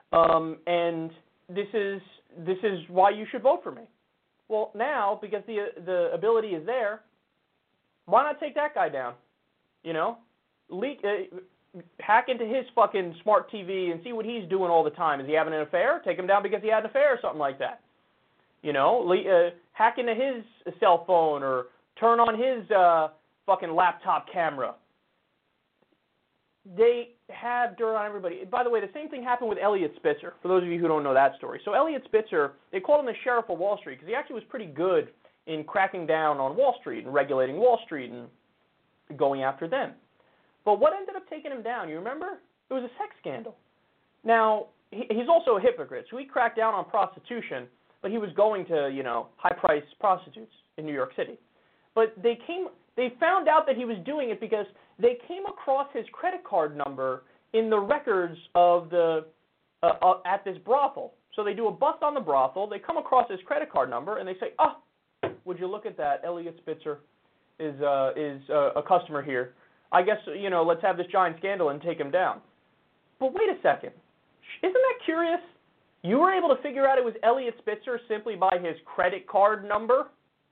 And this is why you should vote for me. Well, now, because the ability is there, why not take that guy down? You know? Hack into his fucking smart TV and see what he's doing all the time. Is he having an affair? Take him down because he had an affair or something like that. You know, hack into his cell phone or turn on his fucking laptop camera. They have dirt on everybody. By the way, the same thing happened with Eliot Spitzer, for those of you who don't know that story. So Eliot Spitzer, they called him the Sheriff of Wall Street because he actually was pretty good in cracking down on Wall Street and regulating Wall Street and going after them. But what ended up taking him down, you remember? It was a sex scandal. Now, he's also a hypocrite, so he cracked down on prostitution, but he was going to, you know, high-priced prostitutes in New York City. But they found out that he was doing it because they came across his credit card number in the records of at this brothel. So they do a bust on the brothel, they come across his credit card number, and they say, oh, would you look at that, Eliot Spitzer is a customer here. I guess, you know, let's have this giant scandal and take him down. But wait a second. Isn't that curious? You were able to figure out it was Eliot Spitzer simply by his credit card number?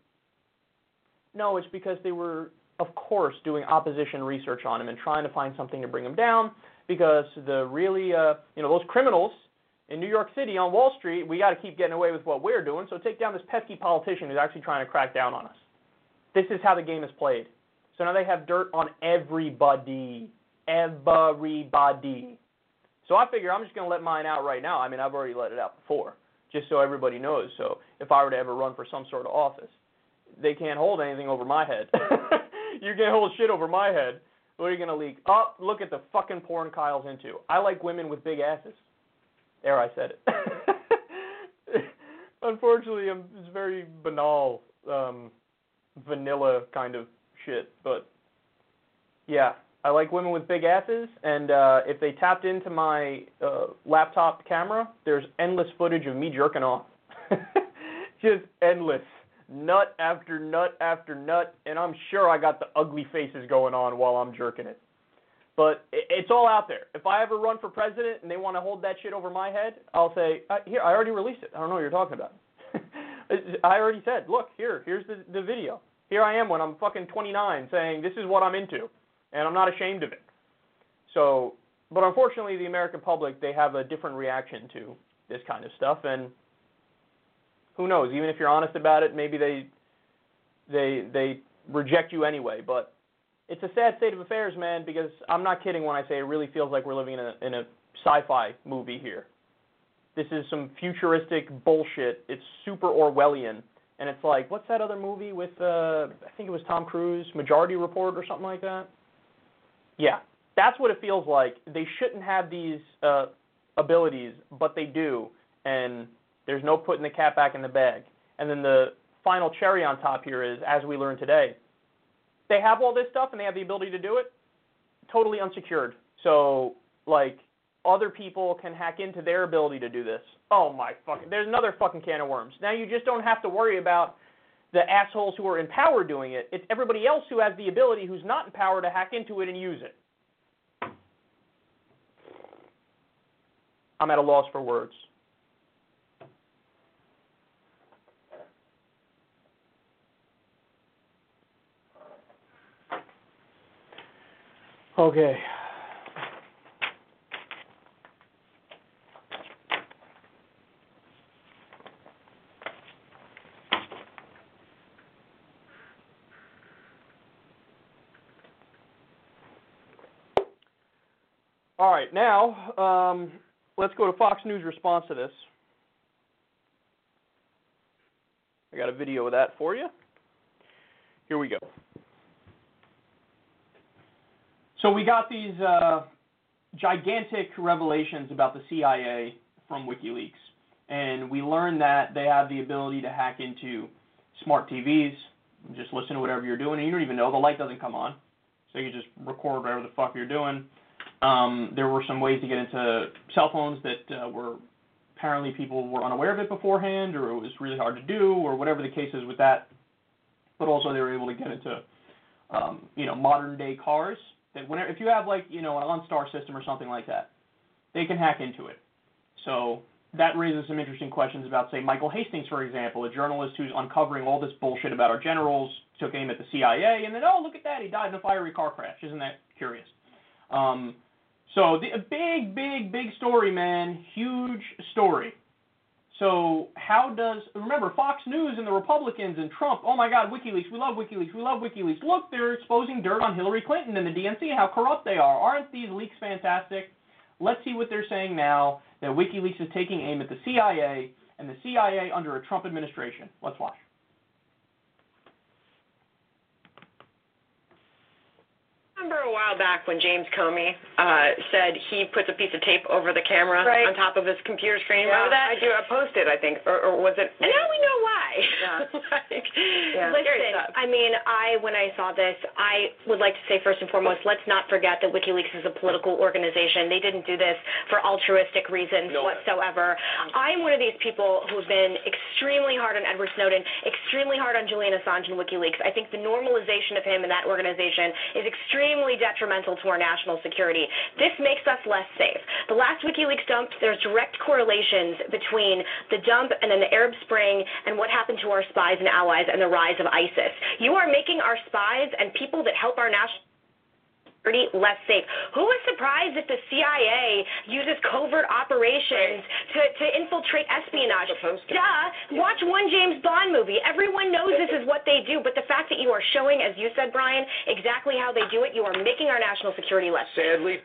No, it's because they were, of course, doing opposition research on him and trying to find something to bring him down because the really, you know, those criminals in New York City on Wall Street, we got to keep getting away with what we're doing, so take down this pesky politician who's actually trying to crack down on us. This is how the game is played. So now they have dirt on everybody. Everybody. So I figure I'm just going to let mine out right now. I mean, I've already let it out before, just so everybody knows. So if I were to ever run for some sort of office, they can't hold anything over my head. You can't hold shit over my head. What are you going to leak? Oh, look at the fucking porn Kyle's into. I like women with big asses. There, I said it. Unfortunately, it's very banal, vanilla kind of shit, but yeah, I like women with big asses, and if they tapped into my laptop camera, there's endless footage of me jerking off. Just endless. Nut after nut after nut, and I'm sure I got the ugly faces going on while I'm jerking it. But it's all out there. If I ever run for president and they want to hold that shit over my head, I'll say, here, I already released it. I don't know what you're talking about. I already said, look, here's the video. Here I am when I'm fucking 29 saying this is what I'm into, and I'm not ashamed of it. So, but unfortunately, the American public, they have a different reaction to this kind of stuff, and who knows? Even if you're honest about it, maybe they reject you anyway. But it's a sad state of affairs, man, because I'm not kidding when I say it really feels like we're living in a sci-fi movie here. This is some futuristic bullshit. It's super Orwellian. And it's like, what's that other movie with, I think it was Tom Cruise, Majority Report or something like that? Yeah, that's what it feels like. They shouldn't have these abilities, but they do. And there's no putting the cat back in the bag. And then the final cherry on top here is, as we learned today, they have all this stuff and they have the ability to do it totally unsecured. So, like, other people can hack into their ability to do this. Oh my fucking, there's another fucking can of worms. Now you just don't have to worry about the assholes who are in power doing it. It's everybody else who has the ability who's not in power to hack into it and use it. I'm at a loss for words. Okay. All right, now let's go to Fox News' response to this. I got a video of that for you. Here we go. So we got these gigantic revelations about the CIA from WikiLeaks, and we learned that they have the ability to hack into smart TVs, just listen to whatever you're doing, and you don't even know, the light doesn't come on, so you just record whatever the fuck you're doing. There were some ways to get into cell phones that were apparently people were unaware of it beforehand, or it was really hard to do, or whatever the case is with that. But also they were able to get into, modern day cars. That whenever, if you have like, an OnStar system or something like that, they can hack into it. So that raises some interesting questions about, say, Michael Hastings, for example, a journalist who's uncovering all this bullshit about our generals, took aim at the CIA, and then, oh, look at that, he died in a fiery car crash. Isn't that curious? So a big story, man. Huge story. So remember, Fox News and the Republicans and Trump, oh my God, WikiLeaks, we love WikiLeaks, we love WikiLeaks. Look, they're exposing dirt on Hillary Clinton and the DNC and how corrupt they are. Aren't these leaks fantastic? Let's see what they're saying now, that WikiLeaks is taking aim at the CIA and the CIA under a Trump administration. Let's watch. Remember a while back when James Comey said he puts a piece of tape over the camera on top of his computer screen? Yeah, remember that? I do. I posted, I think, or was it? And now we know why. Yeah. Listen, when I saw this, I would like to say first and foremost, let's not forget that WikiLeaks is a political organization. They didn't do this for altruistic reasons whatsoever. I'm one of these people who've been extremely hard on Edward Snowden, extremely hard on Julian Assange and WikiLeaks. I think the normalization of him in that organization is extremely detrimental to our national security. This makes us less safe. The last WikiLeaks dump, there's direct correlations between the dump and then the Arab Spring and what happened to our spies and allies and the rise of ISIS. You are making our spies and people that help our national security less safe. Who is surprised that the CIA uses covert operations to infiltrate espionage? Duh. Watch one James Bond movie. Everyone knows this is what they do, but the fact that you are showing, as you said, Brian, exactly how they do it, you are making our national security less safe. Sadly.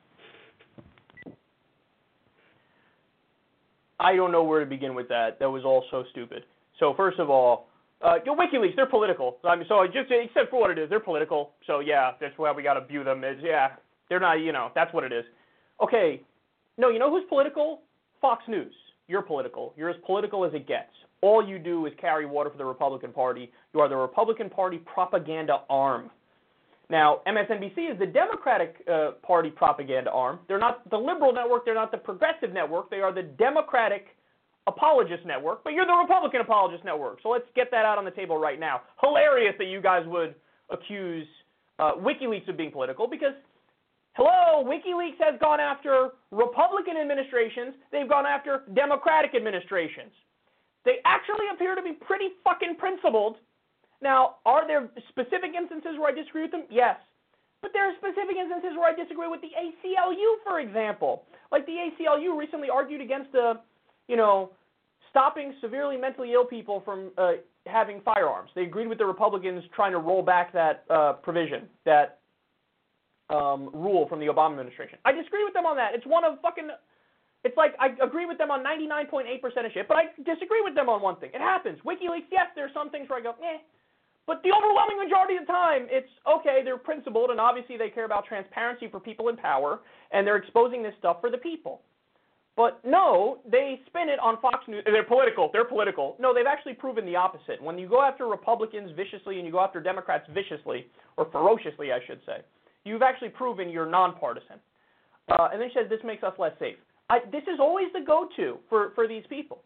I don't know where to begin with that. That was all so stupid. So first of all, WikiLeaks, they're political. Except for what it is, they're political. So yeah, that's why we got to view them as, they're not, that's what it is. Okay, no, you know who's political? Fox News. You're political. You're as political as it gets. All you do is carry water for the Republican Party. You are the Republican Party propaganda arm. Now, MSNBC is the Democratic Party propaganda arm. They're not the liberal network. They're not the progressive network. They are the Democratic apologist network, but you're the Republican apologist network. So let's get that out on the table right now. Hilarious that you guys would accuse WikiLeaks of being political because, Hello, WikiLeaks has gone after Republican administrations. They've gone after Democratic administrations. They actually appear to be pretty fucking principled. Now, are there specific instances where I disagree with them? Yes. But there are specific instances where I disagree with the ACLU, for example. Like the ACLU recently argued against stopping severely mentally ill people from having firearms. They agreed with the Republicans trying to roll back that provision, that rule from the Obama administration. I disagree with them on that. It's like I agree with them on 99.8% of shit, but I disagree with them on one thing. It happens. WikiLeaks, yes, there are some things where I go, eh. But the overwhelming majority of the time, it's okay, they're principled, and obviously they care about transparency for people in power, and they're exposing this stuff for the people. But no, they spin it on Fox News. They're political. No, they've actually proven the opposite. When you go after Republicans viciously and you go after Democrats viciously, or ferociously, I should say, you've actually proven you're nonpartisan. And then she says this makes us less safe. This is always the go-to for these people.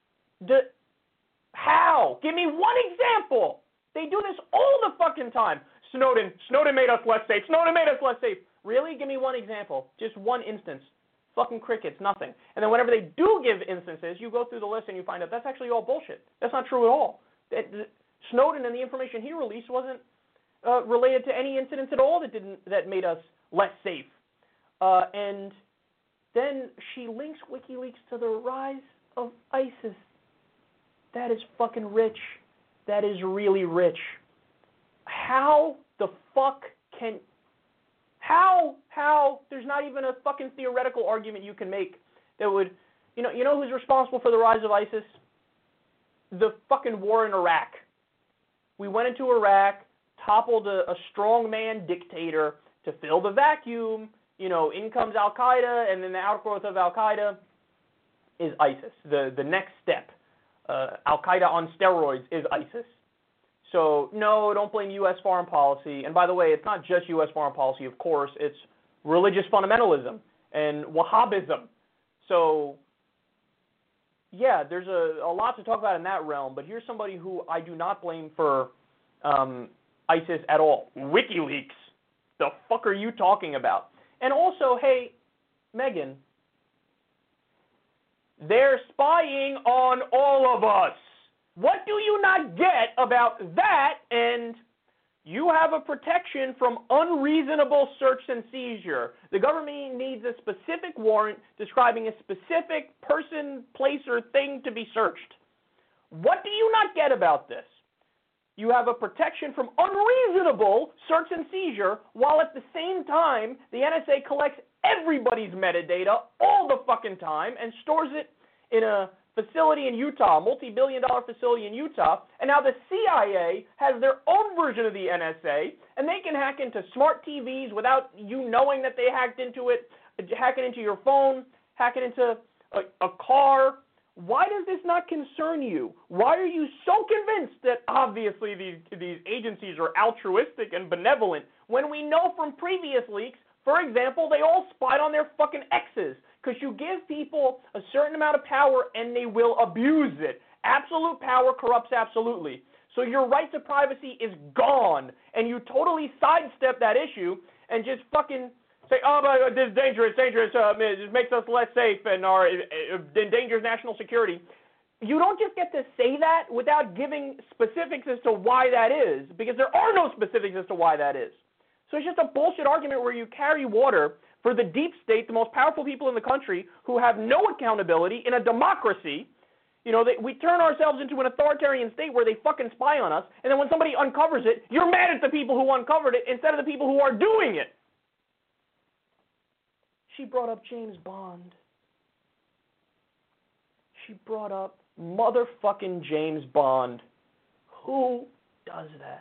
How? Give me one example. They do this all the fucking time. Snowden made us less safe. Snowden made us less safe. Really? Give me one example. Just one instance. Fucking crickets, nothing. And then whenever they do give instances, you go through the list and you find out that's actually all bullshit. That's not true at all. Snowden and the information he released wasn't related to any incidents at all that made us less safe. And then she links WikiLeaks to the rise of ISIS. That is fucking rich. That is really rich. How the fuck can... How? There's not even a fucking theoretical argument you can make that would... You know who's responsible for the rise of ISIS? The fucking war in Iraq. We went into Iraq, toppled a strongman dictator to fill the vacuum. In comes Al-Qaeda, and then the outgrowth of Al-Qaeda is ISIS. The next step. Al-Qaeda on steroids is ISIS. So, no, don't blame U.S. foreign policy. And by the way, it's not just U.S. foreign policy, of course. It's religious fundamentalism and Wahhabism. So, yeah, there's a lot to talk about in that realm. But here's somebody who I do not blame for ISIS at all. WikiLeaks. The fuck are you talking about? And also, hey, Megan, they're spying on all of us. What do you not get about that? And you have a protection from unreasonable search and seizure. The government needs a specific warrant describing a specific person, place, or thing to be searched. What do you not get about this? You have a protection from unreasonable search and seizure, while at the same time, the NSA collects everybody's metadata all the fucking time and stores it in a facility in Utah, a multi-billion-dollar facility in Utah, and now the CIA has their own version of the NSA, and they can hack into smart TVs without you knowing that they hacked into it, hack it into your phone, hack it into a car. Why does this not concern you? Why are you so convinced that obviously these agencies are altruistic and benevolent when we know from previous leaks, for example, they all spied on their fucking exes? Because you give people a certain amount of power and they will abuse it. Absolute power corrupts absolutely. So your right to privacy is gone, and you totally sidestep that issue and just fucking say, oh, but this is dangerous, it makes us less safe and endangers national security. You don't just get to say that without giving specifics as to why that is, because there are no specifics as to why that is. So it's just a bullshit argument where you carry water for the deep state, the most powerful people in the country who have no accountability in a democracy. We turn ourselves into an authoritarian state where they fucking spy on us, and then when somebody uncovers it, you're mad at the people who uncovered it instead of the people who are doing it. She brought up James Bond. She brought up motherfucking James Bond. Who does that?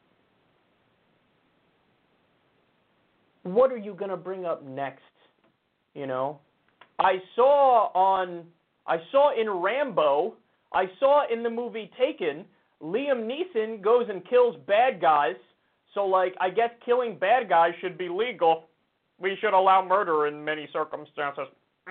What are you going to bring up next? I saw in Rambo, I saw in the movie Taken, Liam Neeson goes and kills bad guys. So, I guess killing bad guys should be legal. We should allow murder in many circumstances.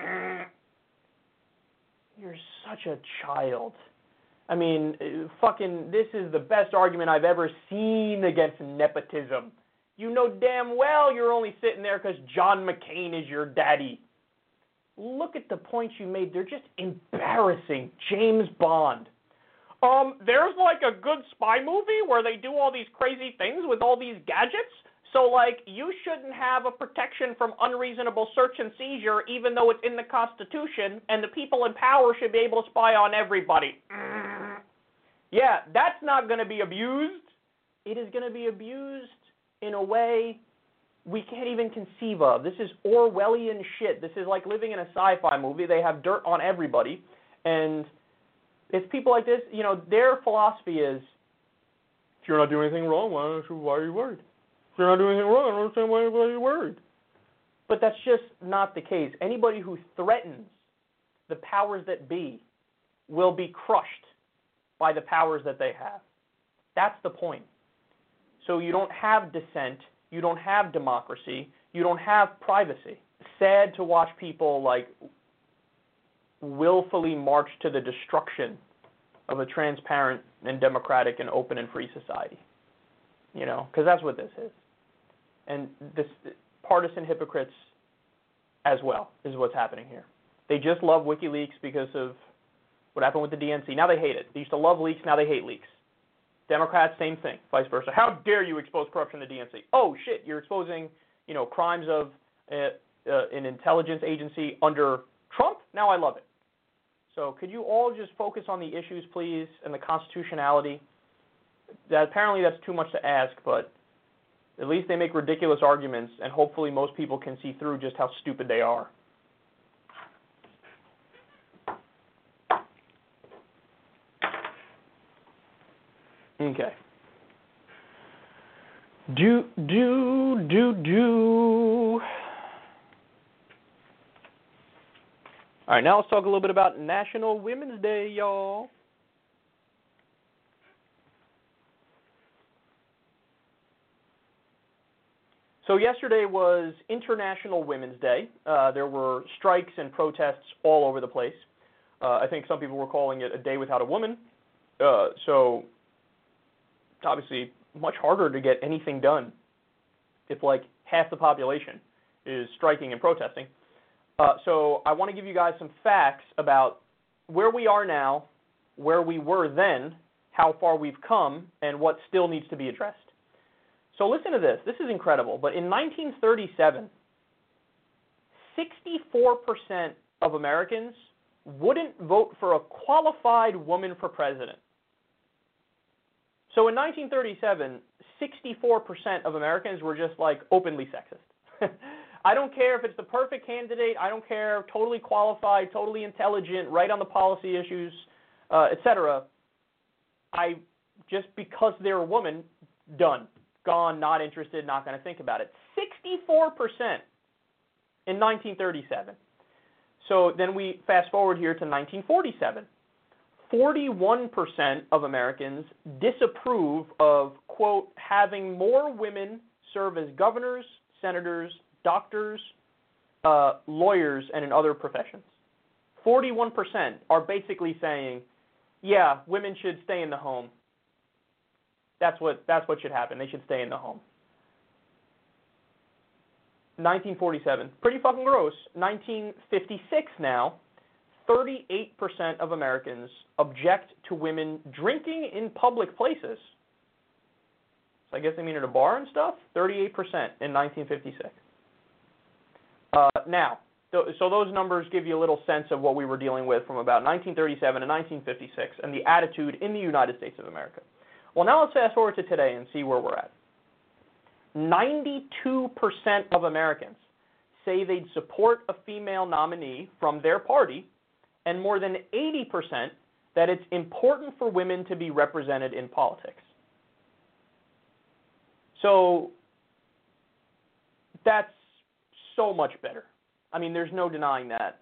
You're such a child. I mean, this is the best argument I've ever seen against nepotism. You know damn well you're only sitting there because John McCain is your daddy. Look at the points you made. They're just embarrassing. James Bond. There's like a good spy movie where they do all these crazy things with all these gadgets. So, like, you shouldn't have a protection from unreasonable search and seizure even though it's in the Constitution, and the people in power should be able to spy on everybody. Yeah, that's not going to be abused. It is going to be abused in a way we can't even conceive of. This is Orwellian shit. This is like living in a sci-fi movie. They have dirt on everybody, and it's people like this, you know, their philosophy is, if you're not doing anything wrong, why are you worried? If you're not doing anything wrong, I don't understand why are you worried. But that's just not the case. Anybody who threatens the powers that be will be crushed by the powers that they have. That's the point. So you don't have dissent, you don't have democracy, you don't have privacy. Sad to watch people like willfully march to the destruction of a transparent and democratic and open and free society. You know, because that's what this is. And this partisan hypocrites as well is what's happening here. They just love WikiLeaks because of what happened with the DNC. Now they hate it. They used to love leaks, now they hate leaks. Democrats, same thing, vice versa. How dare you expose corruption in the DNC? Oh, shit, you're exposing, you know, crimes of an intelligence agency under Trump? Now I love it. So could you all just focus on the issues, please, and the constitutionality? Apparently that's too much to ask, but at least they make ridiculous arguments, and hopefully most people can see through just how stupid they are. Okay. All right, now let's talk a little bit about National Women's Day, y'all. So yesterday was International Women's Day. There were strikes and protests all over the place. I think some people were calling it a day without a woman. So it's obviously much harder to get anything done if like half the population is striking and protesting. So I want to give you guys some facts about where we are now, where we were then, how far we've come, and what still needs to be addressed. So listen to this. This is incredible. But in 1937, 64% of Americans wouldn't vote for a qualified woman for president. So in 1937, 64% of Americans were just like openly sexist. I don't care if it's the perfect candidate. I don't care, totally qualified, totally intelligent, right on the policy issues, etc. Just because they're a woman, done. Gone, not interested, not going to think about it. 64% in 1937. So then we fast forward here to 1947. 41% of Americans disapprove of, quote, having more women serve as governors, senators, doctors, lawyers, and in other professions. 41% are basically saying, yeah, women should stay in the home. That's what should happen. They should stay in the home. 1947, pretty fucking gross. 1956 now, 38% of Americans object to women drinking in public places. So I guess they mean at a bar and stuff. 38% in 1956. Now, so those numbers give you a little sense of what we were dealing with from about 1937 to 1956 and the attitude in the United States of America. Well, now let's fast forward to today and see where we're at. 92% of Americans say they'd support a female nominee from their party, and more than 80% that it's important for women to be represented in politics. So that's so much better. I mean, there's no denying that.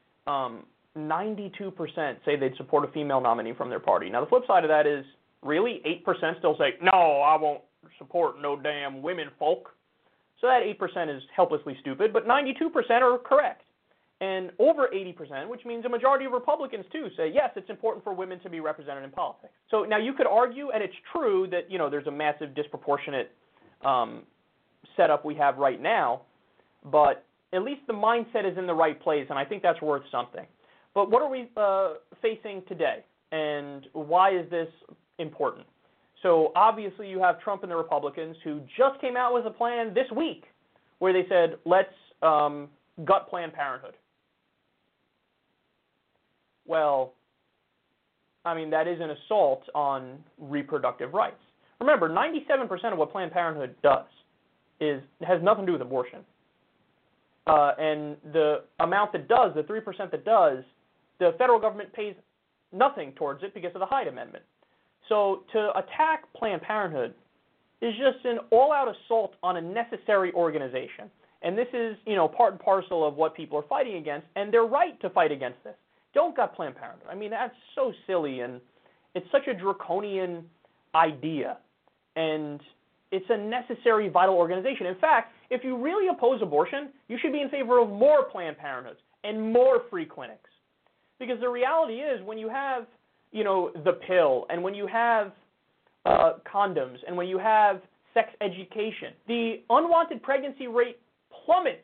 92% say they'd support a female nominee from their party. Now, the flip side of that is, really, 8% still say, no, I won't support no damn women folk. So that 8% is helplessly stupid, but 92% are correct. And over 80%, which means a majority of Republicans, too, say, yes, it's important for women to be represented in politics. So now you could argue, and it's true, that, you know, there's a massive disproportionate setup we have right now, but at least the mindset is in the right place, and I think that's worth something. But what are we facing today, and why is this important? So obviously you have Trump and the Republicans who just came out with a plan this week where they said, let's gut Planned Parenthood. Well, I mean, that is an assault on reproductive rights. Remember, 97% of what Planned Parenthood does has nothing to do with abortion. And the amount that does, the 3% that does, the federal government pays nothing towards it because of the Hyde Amendment. So to attack Planned Parenthood is just an all-out assault on a necessary organization. And this is, part and parcel of what people are fighting against, and they're right to fight against this. Don't gut Planned Parenthood. I mean, that's so silly, and it's such a draconian idea. And it's a necessary, vital organization. In fact, if you really oppose abortion, you should be in favor of more Planned Parenthoods and more free clinics. Because the reality is, when you have, the pill, and when you have condoms, and when you have sex education, the unwanted pregnancy rate plummets.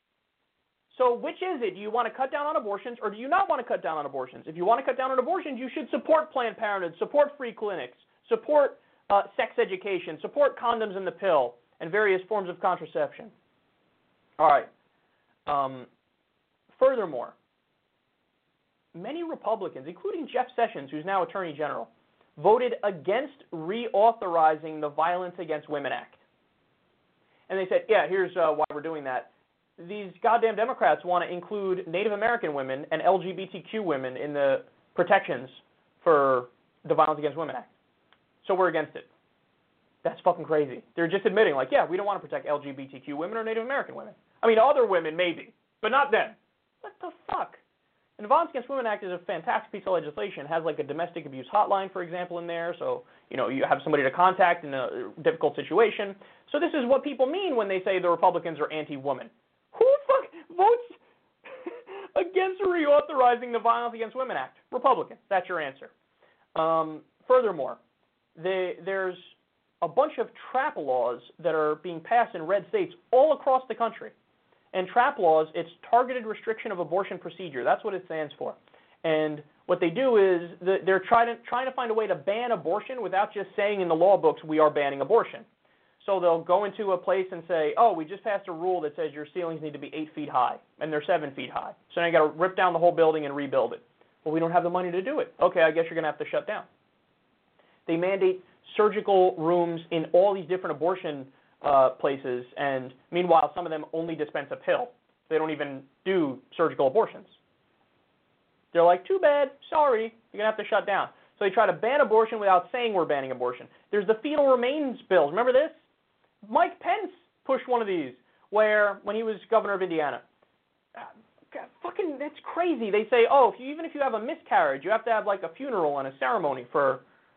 So which is it? Do you want to cut down on abortions, or do you not want to cut down on abortions? If you want to cut down on abortions, you should support Planned Parenthood, support free clinics, support sex education, support condoms and the pill, and various forms of contraception. All right. Furthermore, many Republicans, including Jeff Sessions, who's now Attorney General, voted against reauthorizing the Violence Against Women Act. And they said, yeah, here's why we're doing that. These goddamn Democrats want to include Native American women and LGBTQ women in the protections for the Violence Against Women Act. So we're against it. That's fucking crazy. They're just admitting, yeah, we don't want to protect LGBTQ women or Native American women. I mean, other women maybe, but not them. What the fuck? And the Violence Against Women Act is a fantastic piece of legislation. It has a domestic abuse hotline, for example, in there. So, you have somebody to contact in a difficult situation. So this is what people mean when they say the Republicans are anti-woman. Who the fuck votes against reauthorizing the Violence Against Women Act? Republican. That's your answer. Furthermore, there's a bunch of trap laws that are being passed in red states all across the country. And trap laws, it's targeted restriction of abortion procedure. That's what it stands for. And what they do is they're trying to find a way to ban abortion without just saying in the law books, we are banning abortion. So they'll go into a place and say, oh, we just passed a rule that says your ceilings need to be 8 feet high, and they're 7 feet high. So now you got to rip down the whole building and rebuild it. Well, we don't have the money to do it. Okay, I guess you're going to have to shut down. They mandate surgical rooms in all these different abortion places, and meanwhile, some of them only dispense a pill. They don't even do surgical abortions. They're like, too bad, sorry, you're going to have to shut down. So they try to ban abortion without saying we're banning abortion. There's the fetal remains bills. Remember this? Mike Pence pushed one of these when he was governor of Indiana. God, fucking, that's crazy. They say, oh, even if you have a miscarriage, you have to have a funeral and a ceremony for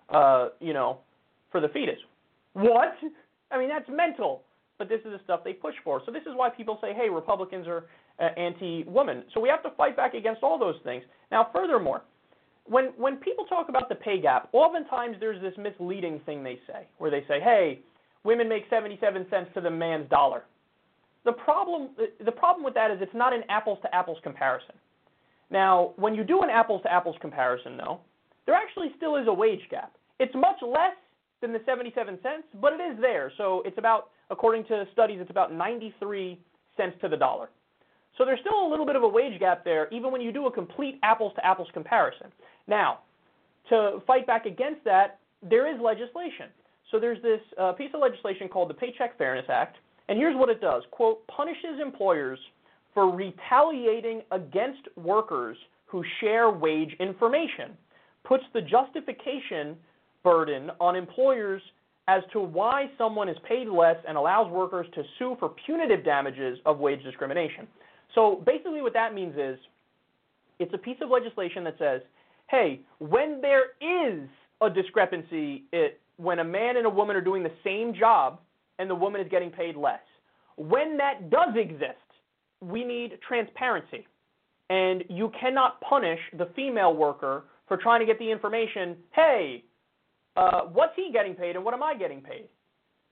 the fetus. What? I mean, that's mental. But this is the stuff they push for. So this is why people say, hey, Republicans are anti-woman. So we have to fight back against all those things. Now, furthermore, when people talk about the pay gap, oftentimes there's this misleading thing they say, where they say, hey, women make 77 cents to the man's dollar. The problem with that is it's not an apples-to-apples comparison. Now, when you do an apples-to-apples comparison, though, there actually still is a wage gap. It's much less than the 77 cents, but it is there. So it's about, according to studies, it's about 93 cents to the dollar. So there's still a little bit of a wage gap there, even when you do a complete apples-to-apples comparison. Now, to fight back against that, there is legislation. So there's this piece of legislation called the Paycheck Fairness Act, and here's what it does. Quote, punishes employers for retaliating against workers who share wage information, puts the justification burden on employers as to why someone is paid less, and allows workers to sue for punitive damages of wage discrimination. So basically what that means is it's a piece of legislation that says, hey, when there is a discrepancy when a man and a woman are doing the same job and the woman is getting paid less, when that does exist, we need transparency. And you cannot punish the female worker for trying to get the information, hey, what's he getting paid and what am I getting paid?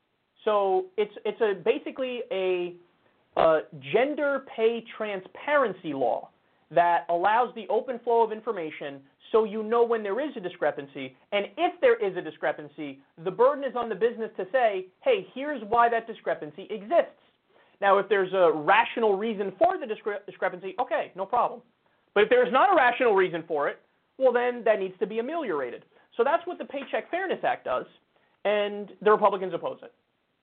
So it's basically a gender pay transparency law that allows the open flow of information so you know when there is a discrepancy. And if there is a discrepancy, the burden is on the business to say, hey, here's why that discrepancy exists. Now, if there's a rational reason for the discrepancy, okay, no problem. But if there's not a rational reason for it, well, then that needs to be ameliorated. So that's what the Paycheck Fairness Act does, and the Republicans oppose it.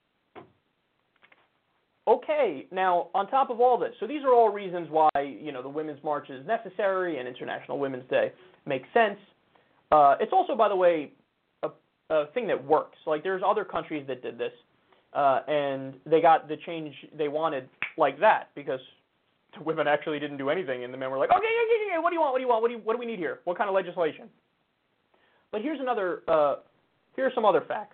Okay, now, on top of all this, so these are all reasons why, the Women's March is necessary and International Women's Day makes sense. It's also, by the way, a thing that works. Like, there's other countries that did this, and they got the change they wanted like that, because the women actually didn't do anything, and the men were like, okay, what do you want, what do we need here? What kind of legislation? But here's are some other facts.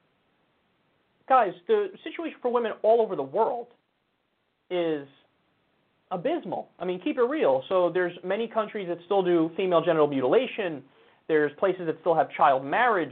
Guys, the situation for women all over the world is abysmal. I mean, keep it real. So there's many countries that still do female genital mutilation. There's places that still have child marriage.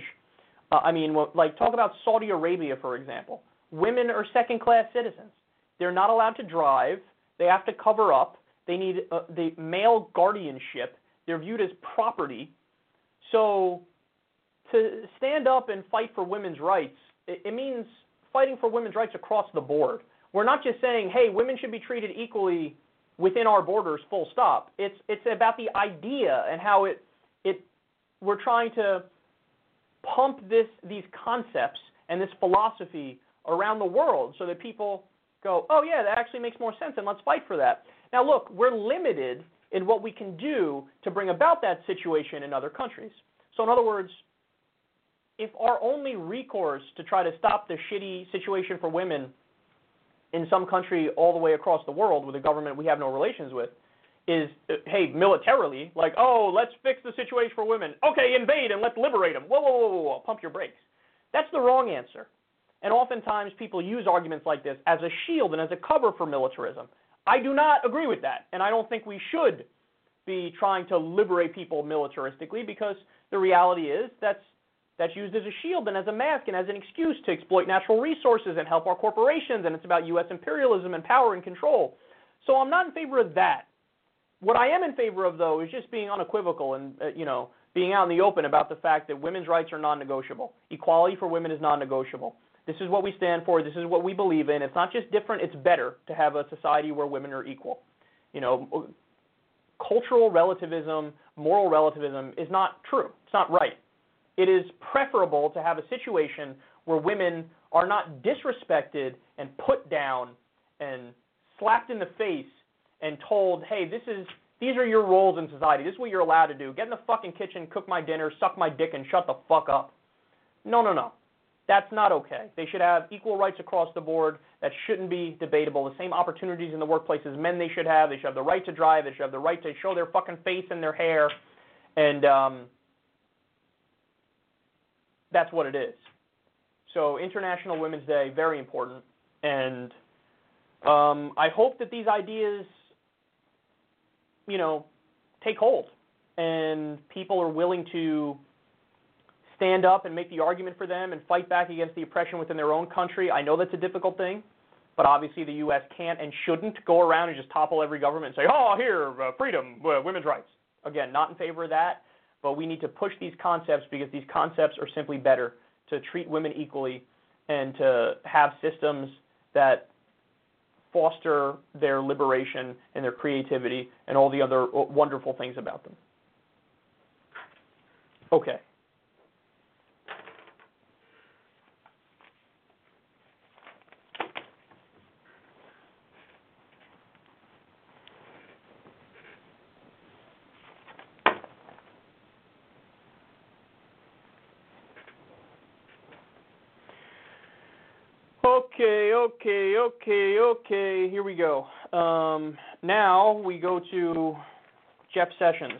Talk about Saudi Arabia, for example. Women are second-class citizens. They're not allowed to drive. They have to cover up. They need the male guardianship. They're viewed as property. So to stand up and fight for women's rights, it means fighting for women's rights across the board. We're not just saying, hey, women should be treated equally within our borders, full stop. It's about the idea and how we're trying to pump these concepts and this philosophy around the world so that people go, oh, yeah, that actually makes more sense, and let's fight for that. Now, look, we're limited in what we can do to bring about that situation in other countries. So, in other words, if our only recourse to try to stop the shitty situation for women in some country all the way across the world with a government we have no relations with is, hey, militarily, like, oh, let's fix the situation for women. Okay, invade and let's liberate them. Whoa, pump your brakes. That's the wrong answer. And oftentimes people use arguments like this as a shield and as a cover for militarism. I do not agree with that, and I don't think we should be trying to liberate people militaristically, because the reality is that's used as a shield and as a mask and as an excuse to exploit natural resources and help our corporations, and it's about U.S. imperialism and power and control. So I'm not in favor of that. What I am in favor of, though, is just being unequivocal and, being out in the open about the fact that women's rights are non-negotiable. Equality for women is non-negotiable. This is what we stand for. This is what we believe in. It's not just different. It's better to have a society where women are equal. Cultural relativism, moral relativism is not true. It's not right. It is preferable to have a situation where women are not disrespected and put down and slapped in the face and told, hey, these are your roles in society. This is what you're allowed to do. Get in the fucking kitchen, cook my dinner, suck my dick, and shut the fuck up. No. That's not okay. They should have equal rights across the board. That shouldn't be debatable. The same opportunities in the workplace as men they should have. They should have the right to drive. They should have the right to show their fucking face and their hair. And that's what it is. So International Women's Day, very important. And I hope that these ideas, take hold. And people are willing to stand up and make the argument for them and fight back against the oppression within their own country. I know that's a difficult thing, but obviously the U.S. can't and shouldn't go around and just topple every government and say, oh, here, freedom, women's rights. Again, not in favor of that, but we need to push these concepts because these concepts are simply better to treat women equally and to have systems that foster their liberation and their creativity and all the other wonderful things about them. Okay. Okay, here we go. Now we go to Jeff Sessions.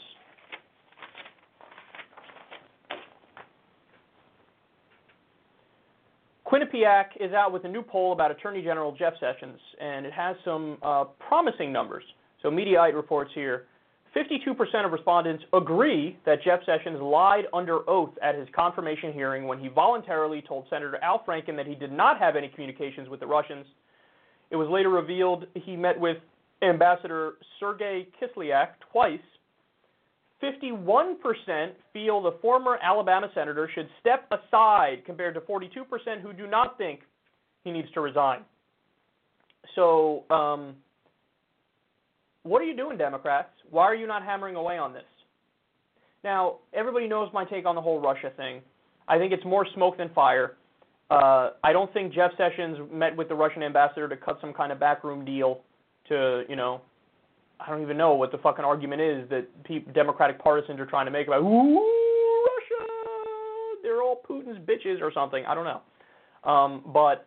Quinnipiac is out with a new poll about Attorney General Jeff Sessions, and it has some promising numbers. So Mediaite reports here, 52% of respondents agree that Jeff Sessions lied under oath at his confirmation hearing when he voluntarily told Senator Al Franken that he did not have any communications with the Russians. It was later revealed he met with Ambassador Sergei Kislyak twice. 51% feel the former Alabama senator should step aside, compared to 42% who do not think he needs to resign. So, what are you doing, Democrats? Why are you not hammering away on this? Now, everybody knows my take on the whole Russia thing. I think it's more smoke than fire. I don't think Jeff Sessions met with the Russian ambassador to cut some kind of backroom deal to, I don't even know what the fucking argument is that Democratic partisans are trying to make about, ooh, Russia, they're all Putin's bitches or something. I don't know. But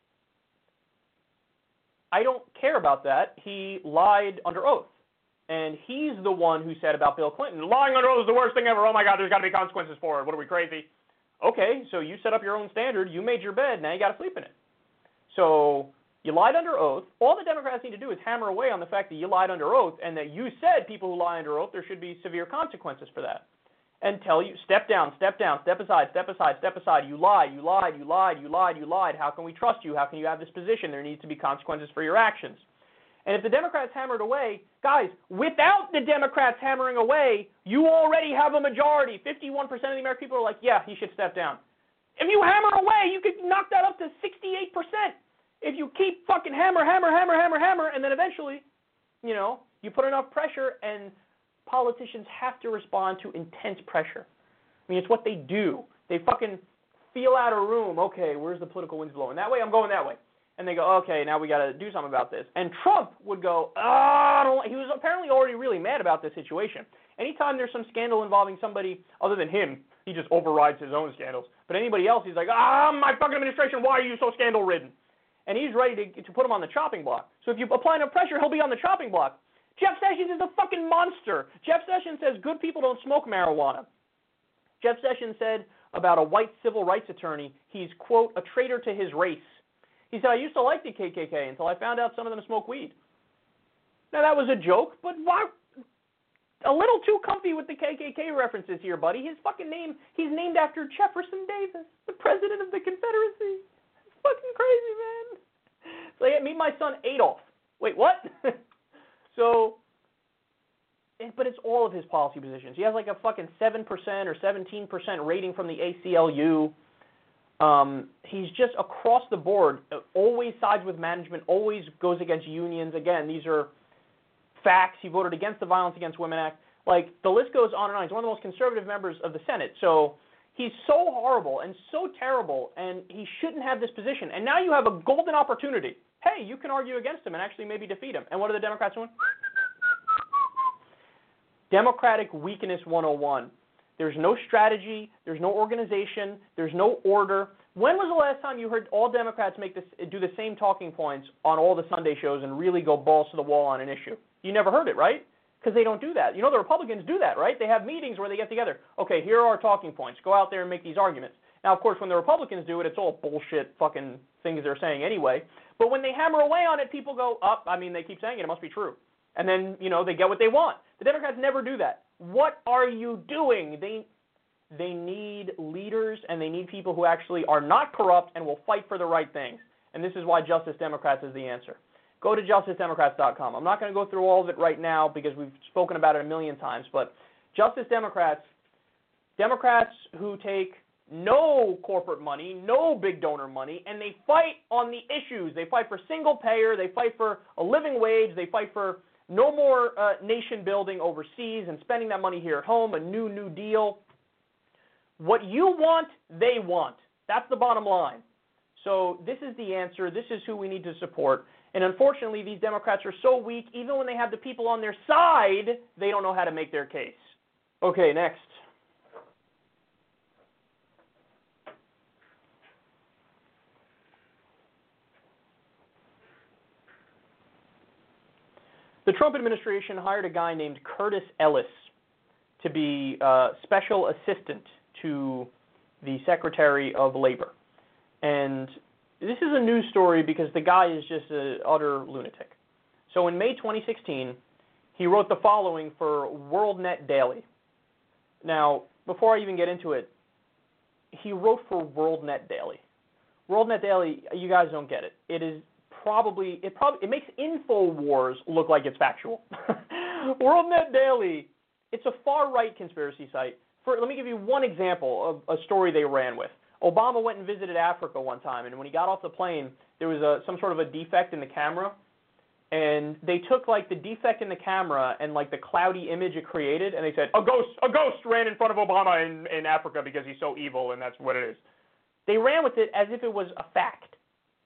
I don't care about that. He lied under oath. And he's the one who said about Bill Clinton, lying under oath is the worst thing ever. Oh, my God, there's got to be consequences for it. What are we, crazy? Okay, so you set up your own standard. You made your bed. Now you got to sleep in it. So you lied under oath. All the Democrats need to do is hammer away on the fact that you lied under oath and that you said people who lie under oath, there should be severe consequences for that. And tell you, step down, step aside, step aside, step aside. You lied. How can we trust you? How can you have this position? There needs to be consequences for your actions. And if the Democrats hammered away, guys, without the Democrats hammering away, you already have a majority. 51% of the American people are like, yeah, he should step down. If you hammer away, you could knock that up to 68%. If you keep fucking hammer, and then eventually, you put enough pressure, and politicians have to respond to intense pressure. I mean, it's what they do. They fucking feel out a room. Okay, where's the political winds blowing? That way, I'm going that way. And they go, okay, now we got to do something about this. And Trump would go, he was apparently already really mad about this situation. Anytime there's some scandal involving somebody other than him, he just overrides his own scandals. But anybody else, he's like, my fucking administration, why are you so scandal-ridden? And he's ready to put him on the chopping block. So if you apply enough pressure, he'll be on the chopping block. Jeff Sessions is a fucking monster. Jeff Sessions says good people don't smoke marijuana. Jeff Sessions said about a white civil rights attorney, he's, quote, a traitor to his race. He said, I used to like the KKK until I found out some of them smoke weed. Now, that was a joke, but why? A little too comfy with the KKK references here, buddy. His fucking name, he's named after Jefferson Davis, the president of the Confederacy. It's fucking crazy, man. So, yeah, meet my son Adolf. Wait, what? But it's all of his policy positions. He has like a fucking 7% or 17% rating from the ACLU. He's just across the board, always sides with management, always goes against unions. Again, these are facts. He voted against the Violence Against Women Act. Like, the list goes on and on. He's one of the most conservative members of the Senate. So he's so horrible and so terrible, and he shouldn't have this position. And now you have a golden opportunity. Hey, you can argue against him and actually maybe defeat him. And what are the Democrats doing? Democratic weakness 101. There's no strategy, there's no organization, there's no order. When was the last time you heard all Democrats do the same talking points on all the Sunday shows and really go balls to the wall on an issue? You never heard it, right? Because they don't do that. The Republicans do that, right? They have meetings where they get together. Okay, here are our talking points. Go out there and make these arguments. Now, of course, when the Republicans do it, it's all bullshit fucking things they're saying anyway. But when they hammer away on it, people go, they keep saying it must be true. And then, they get what they want. The Democrats never do that. What are you doing? They need leaders, and they need people who actually are not corrupt and will fight for the right things. And this is why Justice Democrats is the answer. Go to justicedemocrats.com. I'm not going to go through all of it right now because we've spoken about it a million times, but Justice Democrats who take no corporate money, no big donor money, and they fight on the issues. They fight for single payer. They fight for a living wage. They fight for no more nation building overseas and spending that money here at home, a new deal. What you want, they want. That's the bottom line. So this is the answer. This is who we need to support. And unfortunately, these Democrats are so weak, even when they have the people on their side, they don't know how to make their case. Okay, next. The Trump administration hired a guy named Curtis Ellis to be special assistant to the Secretary of Labor. And this is a news story because the guy is just an utter lunatic. So in May 2016, He wrote the following for WorldNet Daily. Now, before I even get into it, he wrote for WorldNet Daily. WorldNet Daily, you guys don't get it. It makes InfoWars look like it's factual. WorldNet Daily, it's a far-right conspiracy site. Let me give you one example of a story they ran with. Obama went and visited Africa one time, and when he got off the plane, there was some sort of a defect in the camera, and they took like the defect in the camera and like the cloudy image it created, and they said, a ghost ran in front of Obama in Africa because he's so evil, and that's what it is. They ran with it as if it was a fact.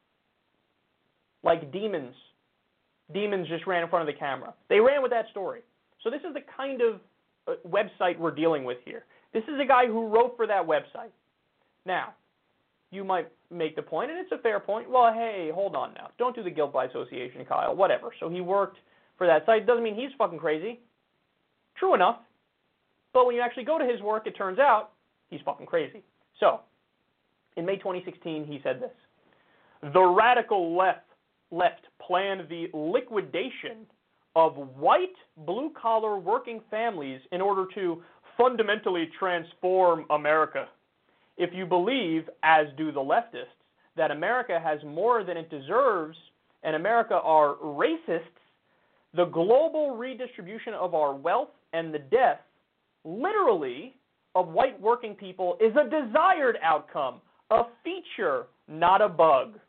Like demons. Demons just ran in front of the camera. They ran with that story. So this is the kind of website we're dealing with here. This is a guy who wrote for that website. Now, you might make the point, and it's a fair point, well, hey, hold on now. Don't do the guilt by association, Kyle. Whatever. So he worked for that site. Doesn't mean he's fucking crazy. True enough. But when you actually go to his work, it turns out he's fucking crazy. So, in May 2016, he said this. The radical left planned the liquidation of white, blue-collar working families in order to fundamentally transform America. If you believe, as do the leftists, that America has more than it deserves and America are racists, the global redistribution of our wealth and the death, literally, of white working people is a desired outcome, a feature, not a bug.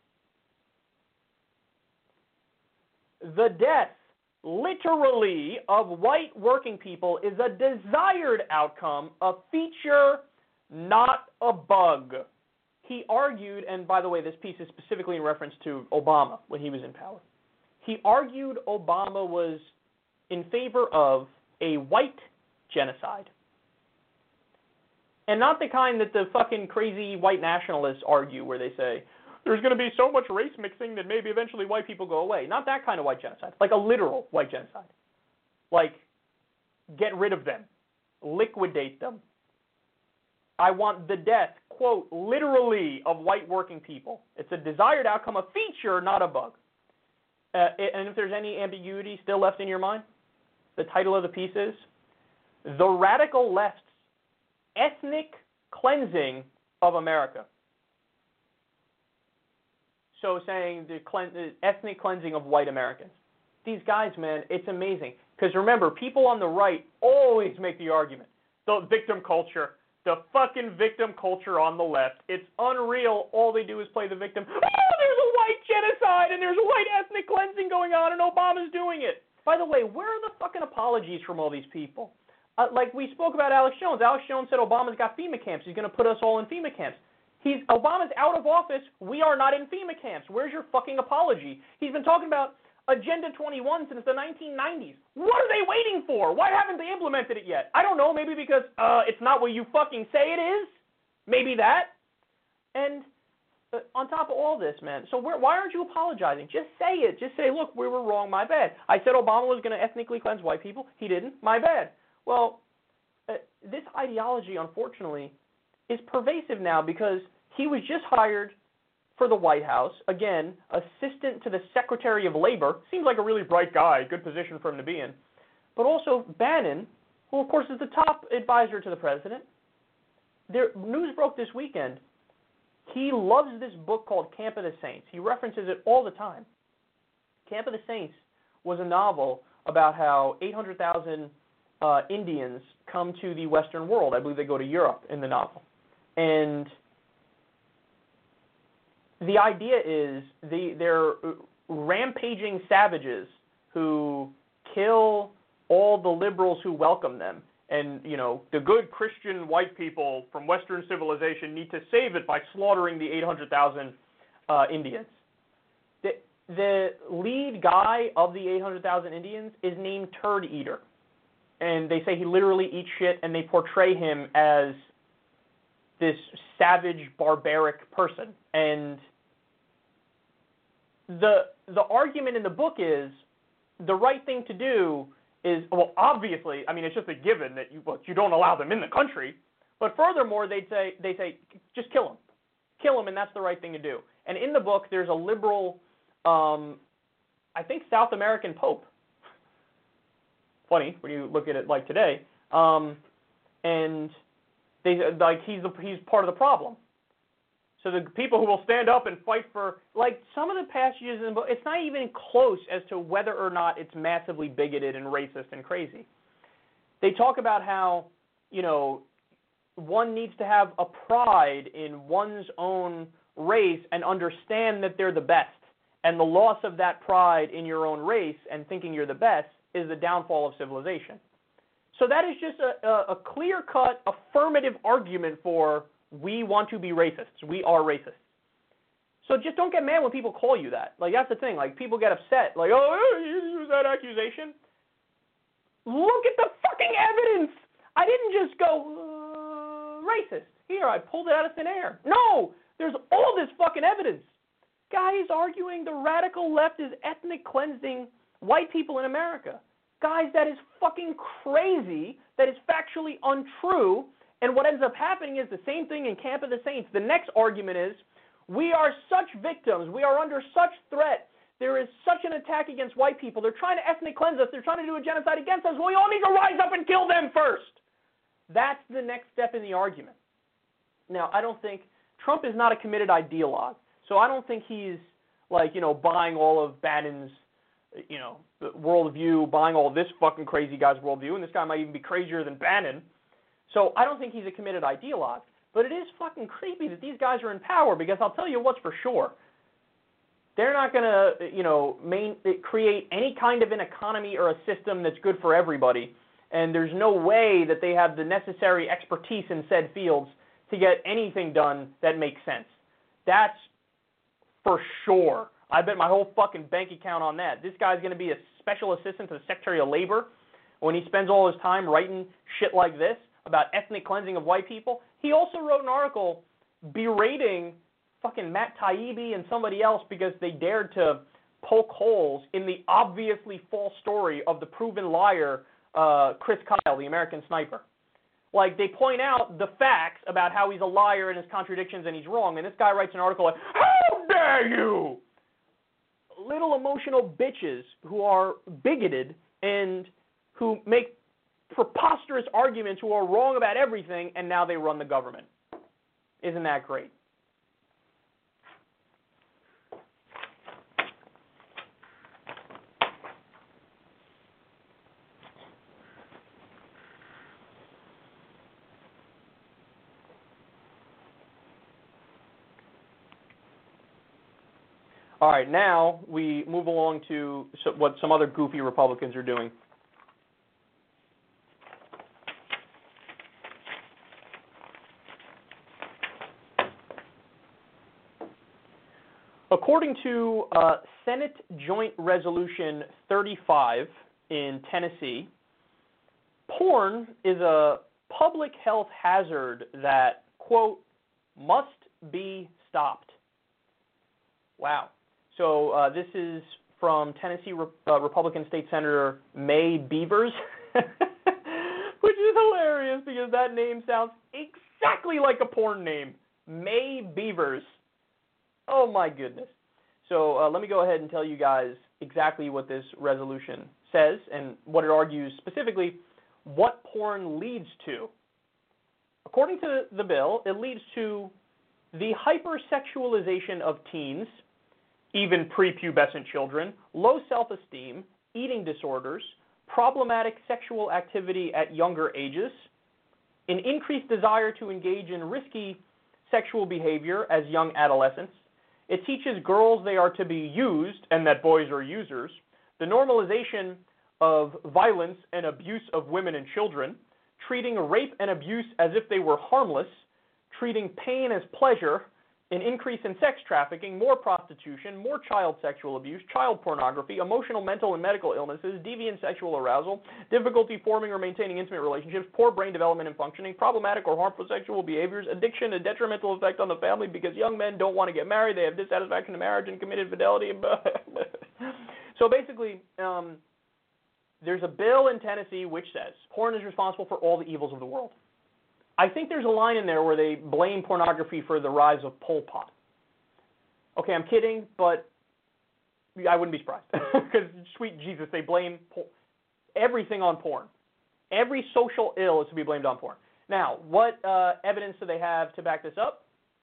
The death, literally, of white working people is a desired outcome, a feature, not a bug. He argued, and by the way, this piece is specifically in reference to Obama when he was in power. He argued Obama was in favor of a white genocide. And not the kind that the fucking crazy white nationalists argue where they say, there's going to be so much race mixing that maybe eventually white people go away. Not that kind of white genocide. Like a literal white genocide. Like, get rid of them. Liquidate them. I want the death, quote, literally, of white working people. It's a desired outcome, a feature, not a bug. And if there's any ambiguity still left in your mind, the title of the piece is The Radical Left's Ethnic Cleansing of America. So saying the ethnic cleansing of white Americans. These guys, man, it's amazing. Because remember, people on the right always make the argument. The victim culture. The fucking victim culture on the left. It's unreal. All they do is play the victim. Oh, there's a white genocide and there's a white ethnic cleansing going on and Obama's doing it. By the way, where are the fucking apologies from all these people? Like we spoke about Alex Jones. Alex Jones said Obama's got FEMA camps. He's going to put us all in FEMA camps. Obama's out of office. We are not in FEMA camps. Where's your fucking apology? He's been talking about Agenda 21 since the 1990s. What are they waiting for? Why haven't they implemented it yet? I don't know. Maybe because it's not what you fucking say it is. Maybe that. And on top of all this, man, so why aren't you apologizing? Just say it. Just say, look, we were wrong. My bad. I said Obama was going to ethnically cleanse white people. He didn't. My bad. Well, this ideology, unfortunately, is pervasive now because he was just hired for the White House, again, assistant to the Secretary of Labor. Seems like a really bright guy, good position for him to be in. But also Bannon, who of course is the top advisor to the president. News broke this weekend. He loves this book called Camp of the Saints. He references it all the time. Camp of the Saints was a novel about how 800,000 Indians come to the Western world. I believe they go to Europe in the novel. And the idea is they're rampaging savages who kill all the liberals who welcome them. And, you know, the good Christian white people from Western civilization need to save it by slaughtering the 800,000 Indians. The lead guy of the 800,000 Indians is named Turd Eater. And they say he literally eats shit, and they portray him as this savage, barbaric person. And the argument in the book is the right thing to do is, well, obviously, I mean, it's just a given that you don't allow them in the country. But furthermore, they say, just kill them. Kill them, and that's the right thing to do. And in the book, there's a liberal, I think, South American Pope funny when you look at it like today. And they like he's part of the problem. So the people who will stand up and fight for, like, some of the passages in the book, it's not even close as to whether or not it's massively bigoted and racist and crazy. They talk about how, you know, one needs to have a pride in one's own race and understand that they're the best. And the loss of that pride in your own race and thinking you're the best is the downfall of civilization. So that is just a clear-cut affirmative argument for we want to be racists. We are racists. So just don't get mad when people call you that. Like, that's the thing. Like, people get upset. Like, oh, you use that accusation? Look at the fucking evidence. I didn't just go, racist. Here, I pulled it out of thin air. No, there's all this fucking evidence. Guys arguing the radical left is ethnic cleansing white people in America. Guys, that is fucking crazy. That is factually untrue. And what ends up happening is the same thing in Camp of the Saints. The next argument is, we are such victims. We are under such threat. There is such an attack against white people. They're trying to ethnic cleanse us. They're trying to do a genocide against us. Well, we all need to rise up and kill them first. That's the next step in the argument. Now, I don't think Trump is not a committed ideologue. So I don't think he's, like, you know, buying all of Bannon's, you know, worldview, buying all this fucking crazy guy's worldview, and this guy might even be crazier than Bannon. So I don't think he's a committed ideologue. But it is fucking creepy that these guys are in power, because I'll tell you what's for sure. They're not going to, you know, create any kind of an economy or a system that's good for everybody. And there's no way that they have the necessary expertise in said fields to get anything done that makes sense. That's for sure. I bet my whole fucking bank account on that. This guy's going to be a special assistant to the Secretary of Labor when he spends all his time writing shit like this about ethnic cleansing of white people. He also wrote an article berating fucking Matt Taibbi and somebody else because they dared to poke holes in the obviously false story of the proven liar, Chris Kyle, the American sniper. Like, they point out the facts about how he's a liar and his contradictions and he's wrong, and this guy writes an article like, how dare you? Little emotional bitches who are bigoted and who make preposterous arguments, who are wrong about everything, and now they run the government. Isn't that great? All right, now we move along to what some other goofy Republicans are doing. According to Senate Joint Resolution 35 in Tennessee, porn is a public health hazard that, quote, must be stopped. Wow. So this is from Tennessee Republican State Senator May Beavers, which is hilarious because that name sounds exactly like a porn name, May Beavers. Oh, my goodness. So let me go ahead and tell you guys exactly what this resolution says and what it argues specifically what porn leads to. According to the bill, it leads to the hypersexualization of teens, even prepubescent children, low self-esteem, eating disorders, problematic sexual activity at younger ages, an increased desire to engage in risky sexual behavior as young adolescents. It teaches girls they are to be used and that boys are users, the normalization of violence and abuse of women and children, treating rape and abuse as if they were harmless, treating pain as pleasure, an increase in sex trafficking, more prostitution, more child sexual abuse, child pornography, emotional, mental, and medical illnesses, deviant sexual arousal, difficulty forming or maintaining intimate relationships, poor brain development and functioning, problematic or harmful sexual behaviors, addiction, a detrimental effect on the family because young men don't want to get married, they have dissatisfaction in marriage and committed fidelity. So basically, there's a bill in Tennessee which says porn is responsible for all the evils of the world. I think there's a line in there where they blame pornography for the rise of Pol Pot. Okay, I'm kidding, but I wouldn't be surprised. Because, sweet Jesus, they blame everything on porn. Every social ill is to be blamed on porn. Now, what evidence do they have to back this up?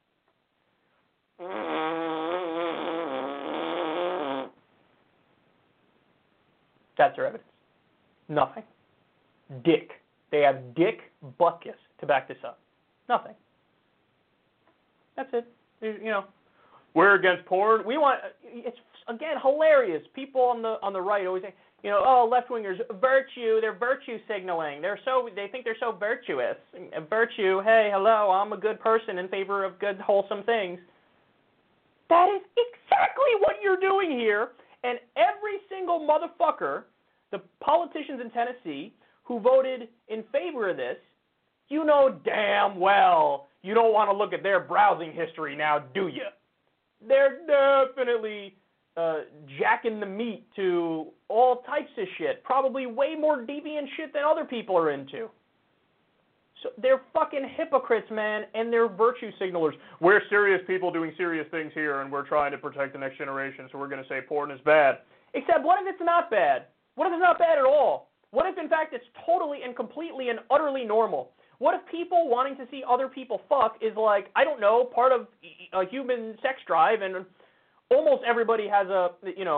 That's their evidence. Nothing. Dick. They have dick butkus to back this up. Nothing. That's it. You know, we're against porn. We want. It's again hilarious. People on the right always say, you know, oh, left-wingers, virtue. They're virtue signaling. They think they're so virtuous. Virtue. Hey, hello. I'm a good person in favor of good, wholesome things. That is exactly what you're doing here. And every single motherfucker, the politicians in Tennessee who voted in favor of this, you know damn well you don't want to look at their browsing history now, do you? They're definitely jacking the meat to all types of shit, probably way more deviant shit than other people are into. So they're fucking hypocrites, man, and they're virtue signalers. We're serious people doing serious things here, and we're trying to protect the next generation, so we're going to say porn is bad. Except, what if it's not bad? What if it's not bad at all? What if, in fact, it's totally and completely and utterly normal? What if people wanting to see other people fuck is like, I don't know, part of a human sex drive, and almost everybody has a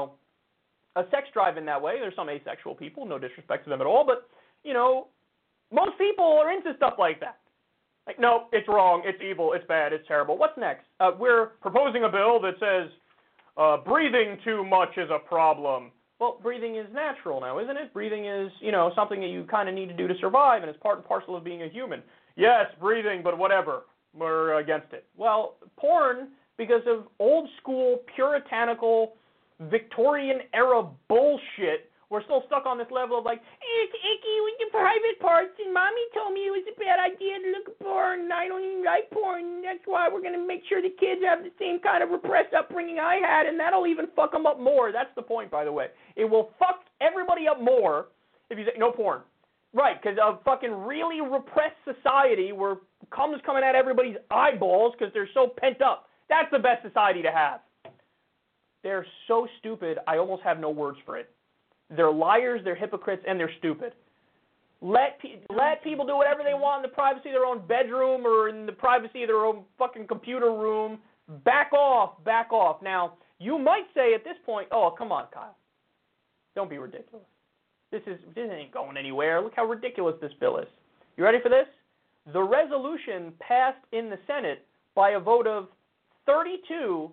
sex drive in that way. There's some asexual people, no disrespect to them at all, but, you know, most people are into stuff like that. Like, no, it's wrong, it's evil, it's bad, it's terrible. What's next? We're proposing a bill that says breathing too much is a problem. Well, breathing is natural now, isn't it? Breathing is, you know, something that you kind of need to do to survive, and it's part and parcel of being a human. Yes, breathing, but whatever. We're against it. Well, porn, because of old school, puritanical, Victorian-era bullshit, we're still stuck on this level of like, it's icky with the private parts, and mommy told me it was a bad idea to look at porn, and I don't even like porn, and that's why we're going to make sure the kids have the same kind of repressed upbringing I had, and that'll even fuck them up more. That's the point, by the way. It will fuck everybody up more if you say, no porn. Right, because a fucking really repressed society where cum's coming at everybody's eyeballs because they're so pent up. That's the best society to have. They're so stupid, I almost have no words for it. They're liars, they're hypocrites, and they're stupid. Let people do whatever they want in the privacy of their own bedroom or in the privacy of their own fucking computer room. Back off, back off. Now, you might say at this point, oh, come on, Kyle. Don't be ridiculous. This ain't going anywhere. Look how ridiculous this bill is. You ready for this? The resolution passed in the Senate by a vote of 32-0.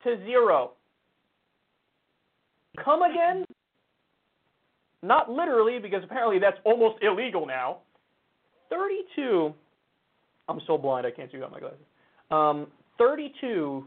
Come again? Not literally, because apparently that's almost illegal now. 32. I'm so blind I can't see without my glasses. 32-0.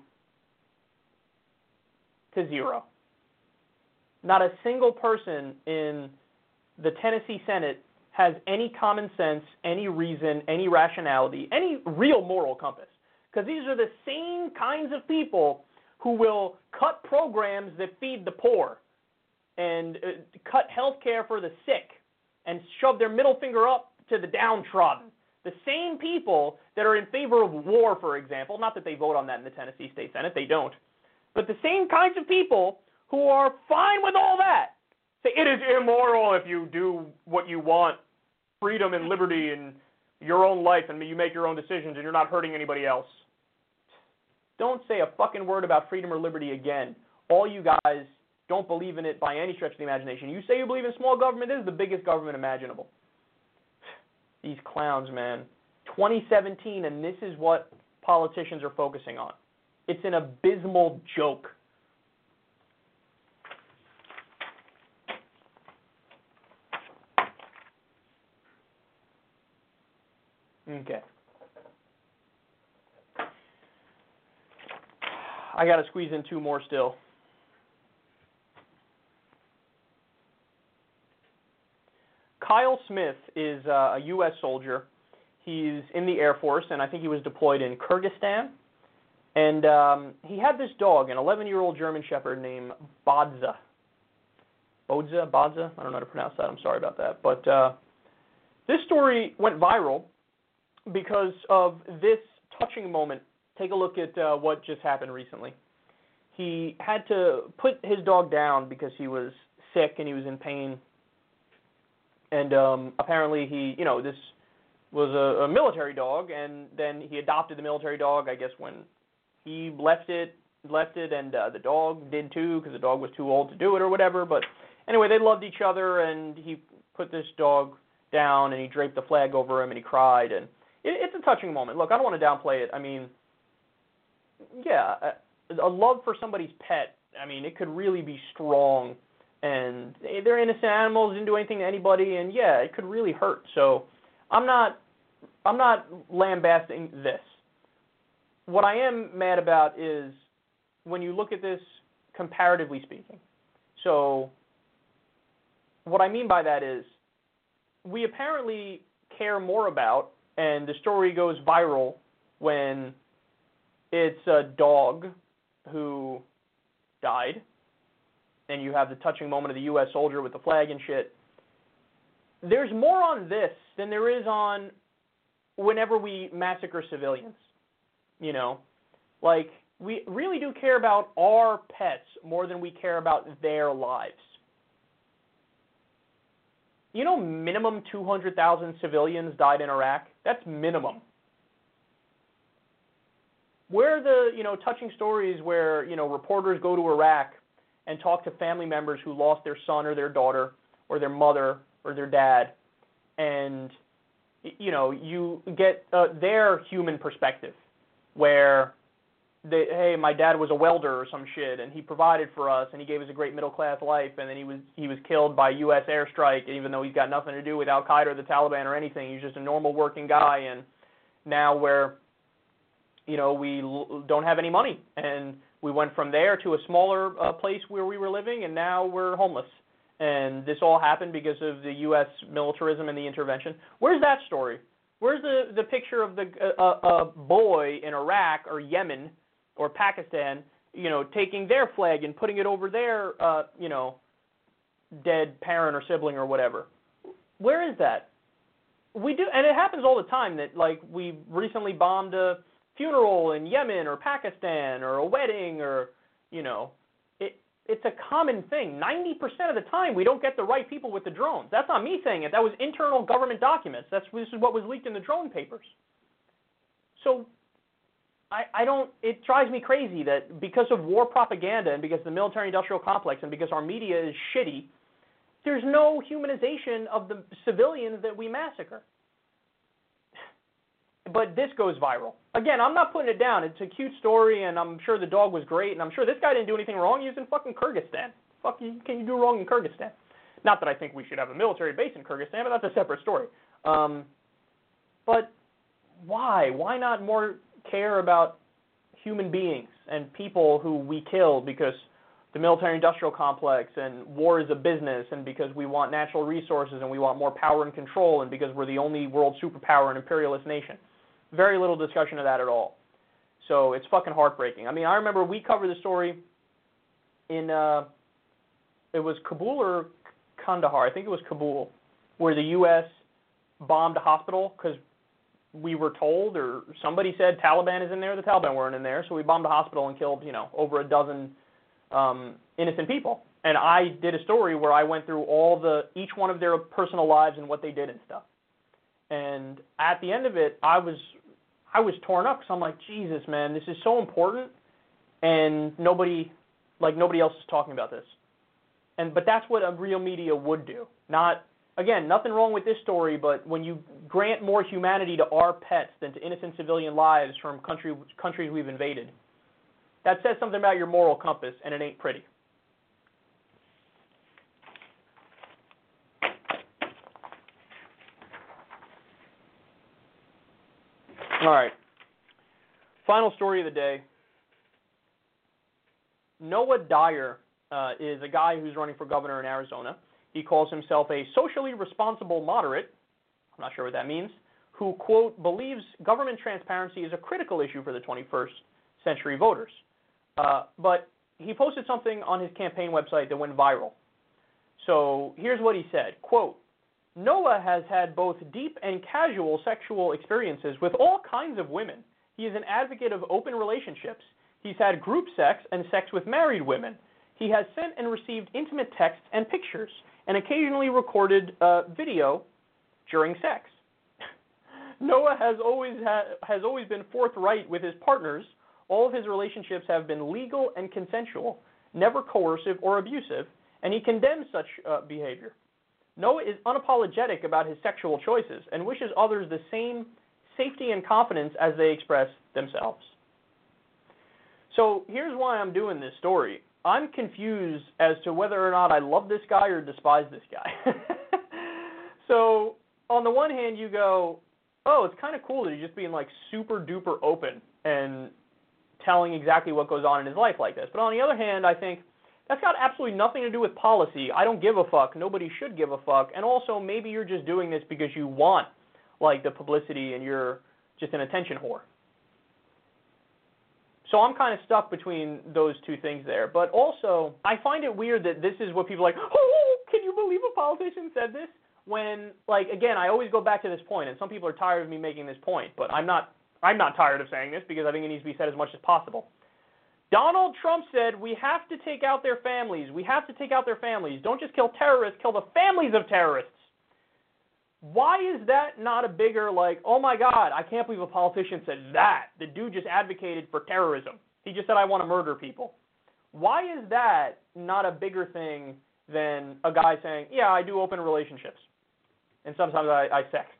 Not a single person in the Tennessee Senate has any common sense, any reason, any rationality, any real moral compass. Because these are the same kinds of people who will cut programs that feed the poor and cut health care for the sick and shove their middle finger up to the downtrodden. The same people that are in favor of war, for example, not that they vote on that in the Tennessee State Senate, they don't, but the same kinds of people who are fine with all that say it is immoral if you do what you want, freedom and liberty in your own life, and you make your own decisions and you're not hurting anybody else. Don't say a fucking word about freedom or liberty again. All you guys don't believe in it by any stretch of the imagination. You say you believe in small government, this is the biggest government imaginable. These clowns, man. 2017, and this is what politicians are focusing on. It's an abysmal joke. Okay. I got to squeeze in two more still. Kyle Smith is a U.S. soldier. He's in the Air Force, and I think he was deployed in Kyrgyzstan. And he had this dog, an 11-year-old German Shepherd named Bodza. Bodza? I don't know how to pronounce that. I'm sorry about that. But this story went viral because of this touching moment. Take a look at what just happened recently. He had to put his dog down because he was sick and he was in pain. And apparently this was a military dog, and then he adopted the military dog, I guess, when he left it, and the dog did too, because the dog was too old to do it or whatever. But anyway, they loved each other, and he put this dog down, and he draped the flag over him, and he cried, and it's a touching moment. Look, I don't want to downplay it. I mean, yeah, a love for somebody's pet, I mean, it could really be strong, and they're innocent animals, didn't do anything to anybody, and yeah, it could really hurt. So I'm not lambasting this. What I am mad about is when you look at this comparatively speaking. So what I mean by that is we apparently care more about, and the story goes viral when it's a dog who died, and you have the touching moment of the U.S. soldier with the flag and shit. There's more on this than there is on whenever we massacre civilians. You know, like, we really do care about our pets more than we care about their lives. You know, minimum 200,000 civilians died in Iraq? That's minimum. Where are the, touching stories where, reporters go to Iraq and talk to family members who lost their son or their daughter or their mother or their dad, and, you get their human perspective, where hey, my dad was a welder or some shit, and he provided for us, and he gave us a great middle-class life, and then he was killed by U.S. airstrike, even though he's got nothing to do with Al-Qaeda or the Taliban or anything. He's just a normal working guy, and now we don't have any money, and we went from there to a smaller place where we were living, and now we're homeless. And this all happened because of the U.S. militarism and the intervention. Where's that story? Where's the picture of the boy in Iraq or Yemen or Pakistan, taking their flag and putting it over their, dead parent or sibling or whatever? Where is that? We do, and it happens all the time that, like, we recently bombed a funeral in Yemen or Pakistan or a wedding or, it's a common thing. 90% of the time, we don't get the right people with the drones. That's not me saying it. That was internal government documents. This is what was leaked in the drone papers. So it drives me crazy that because of war propaganda and because of the military-industrial complex and because our media is shitty, there's no humanization of the civilians that we massacre. But this goes viral. Again, I'm not putting it down. It's a cute story, and I'm sure the dog was great, and I'm sure this guy didn't do anything wrong. He was in fucking Kyrgyzstan. Fuck can you do wrong in Kyrgyzstan? Not that I think we should have a military base in Kyrgyzstan, but that's a separate story. But why? Why not more care about human beings and people who we kill because the military-industrial complex and war is a business and because we want natural resources and we want more power and control and because we're the only world superpower and imperialist nation? Very little discussion of that at all. So it's fucking heartbreaking. I mean, I remember we covered the story in, it was Kabul or Kandahar, I think it was Kabul, where the U.S. bombed a hospital because we were told, or somebody said Taliban is in there. The Taliban weren't in there, so we bombed a hospital and killed, over a dozen innocent people. And I did a story where I went through each one of their personal lives and what they did and stuff. And at the end of it, I was torn up because I'm like, Jesus, man, this is so important, and nobody else is talking about this. But that's what a real media would do. Again, nothing wrong with this story, but when you grant more humanity to our pets than to innocent civilian lives from countries we've invaded, that says something about your moral compass, and it ain't pretty. All right. Final story of the day. Noah Dyer is a guy who's running for governor in Arizona. He calls himself a socially responsible moderate, I'm not sure what that means, who, quote, believes government transparency is a critical issue for the 21st century voters. But he posted something on his campaign website that went viral. So here's what he said, quote, Noah has had both deep and casual sexual experiences with all kinds of women. He is an advocate of open relationships. He's had group sex and sex with married women. He has sent and received intimate texts and pictures, and occasionally recorded video during sex. Noah has always been forthright with his partners. All of his relationships have been legal and consensual, never coercive or abusive, and he condemns such behavior. Noah is unapologetic about his sexual choices and wishes others the same safety and confidence as they express themselves. So here's why I'm doing this story. I'm confused as to whether or not I love this guy or despise this guy. So on the one hand, you go, oh, it's kind of cool that he's just being like super duper open and telling exactly what goes on in his life like this. But on the other hand, I think that's got absolutely nothing to do with policy. I don't give a fuck. Nobody should give a fuck. And also, maybe you're just doing this because you want like the publicity and you're just an attention whore. So I'm kind of stuck between those two things there. But also, I find it weird that this is what people are like, oh, can you believe a politician said this? When, like, again, I always go back to this point, and some people are tired of me making this point, but I'm not tired of saying this because I think it needs to be said as much as possible. Donald Trump said, we have to take out their families. We have to take out their families. Don't just kill terrorists, kill the families of terrorists. Why is that not a bigger, like, oh my God, I can't believe a politician said that. The dude just advocated for terrorism. He just said, I want to murder people. Why is that not a bigger thing than a guy saying, yeah, I do open relationships, and sometimes I sext?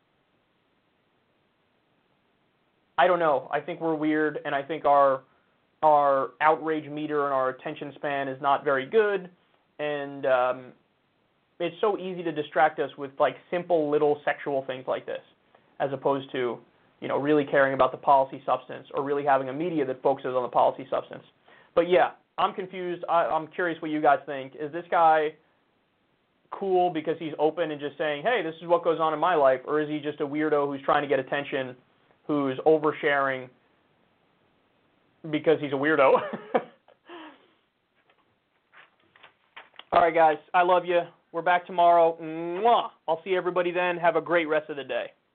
I don't know. I think we're weird, and I think our outrage meter and our attention span is not very good, and it's so easy to distract us with like simple little sexual things like this, as opposed to, you know, really caring about the policy substance or really having a media that focuses on the policy substance. But yeah, I'm confused. I'm curious what you guys think. Is this guy cool because he's open and just saying, hey, this is what goes on in my life, or is he just a weirdo who's trying to get attention, who's oversharing because he's a weirdo? All right, guys, I love you. We're back tomorrow. Mwah. I'll see everybody then. Have a great rest of the day.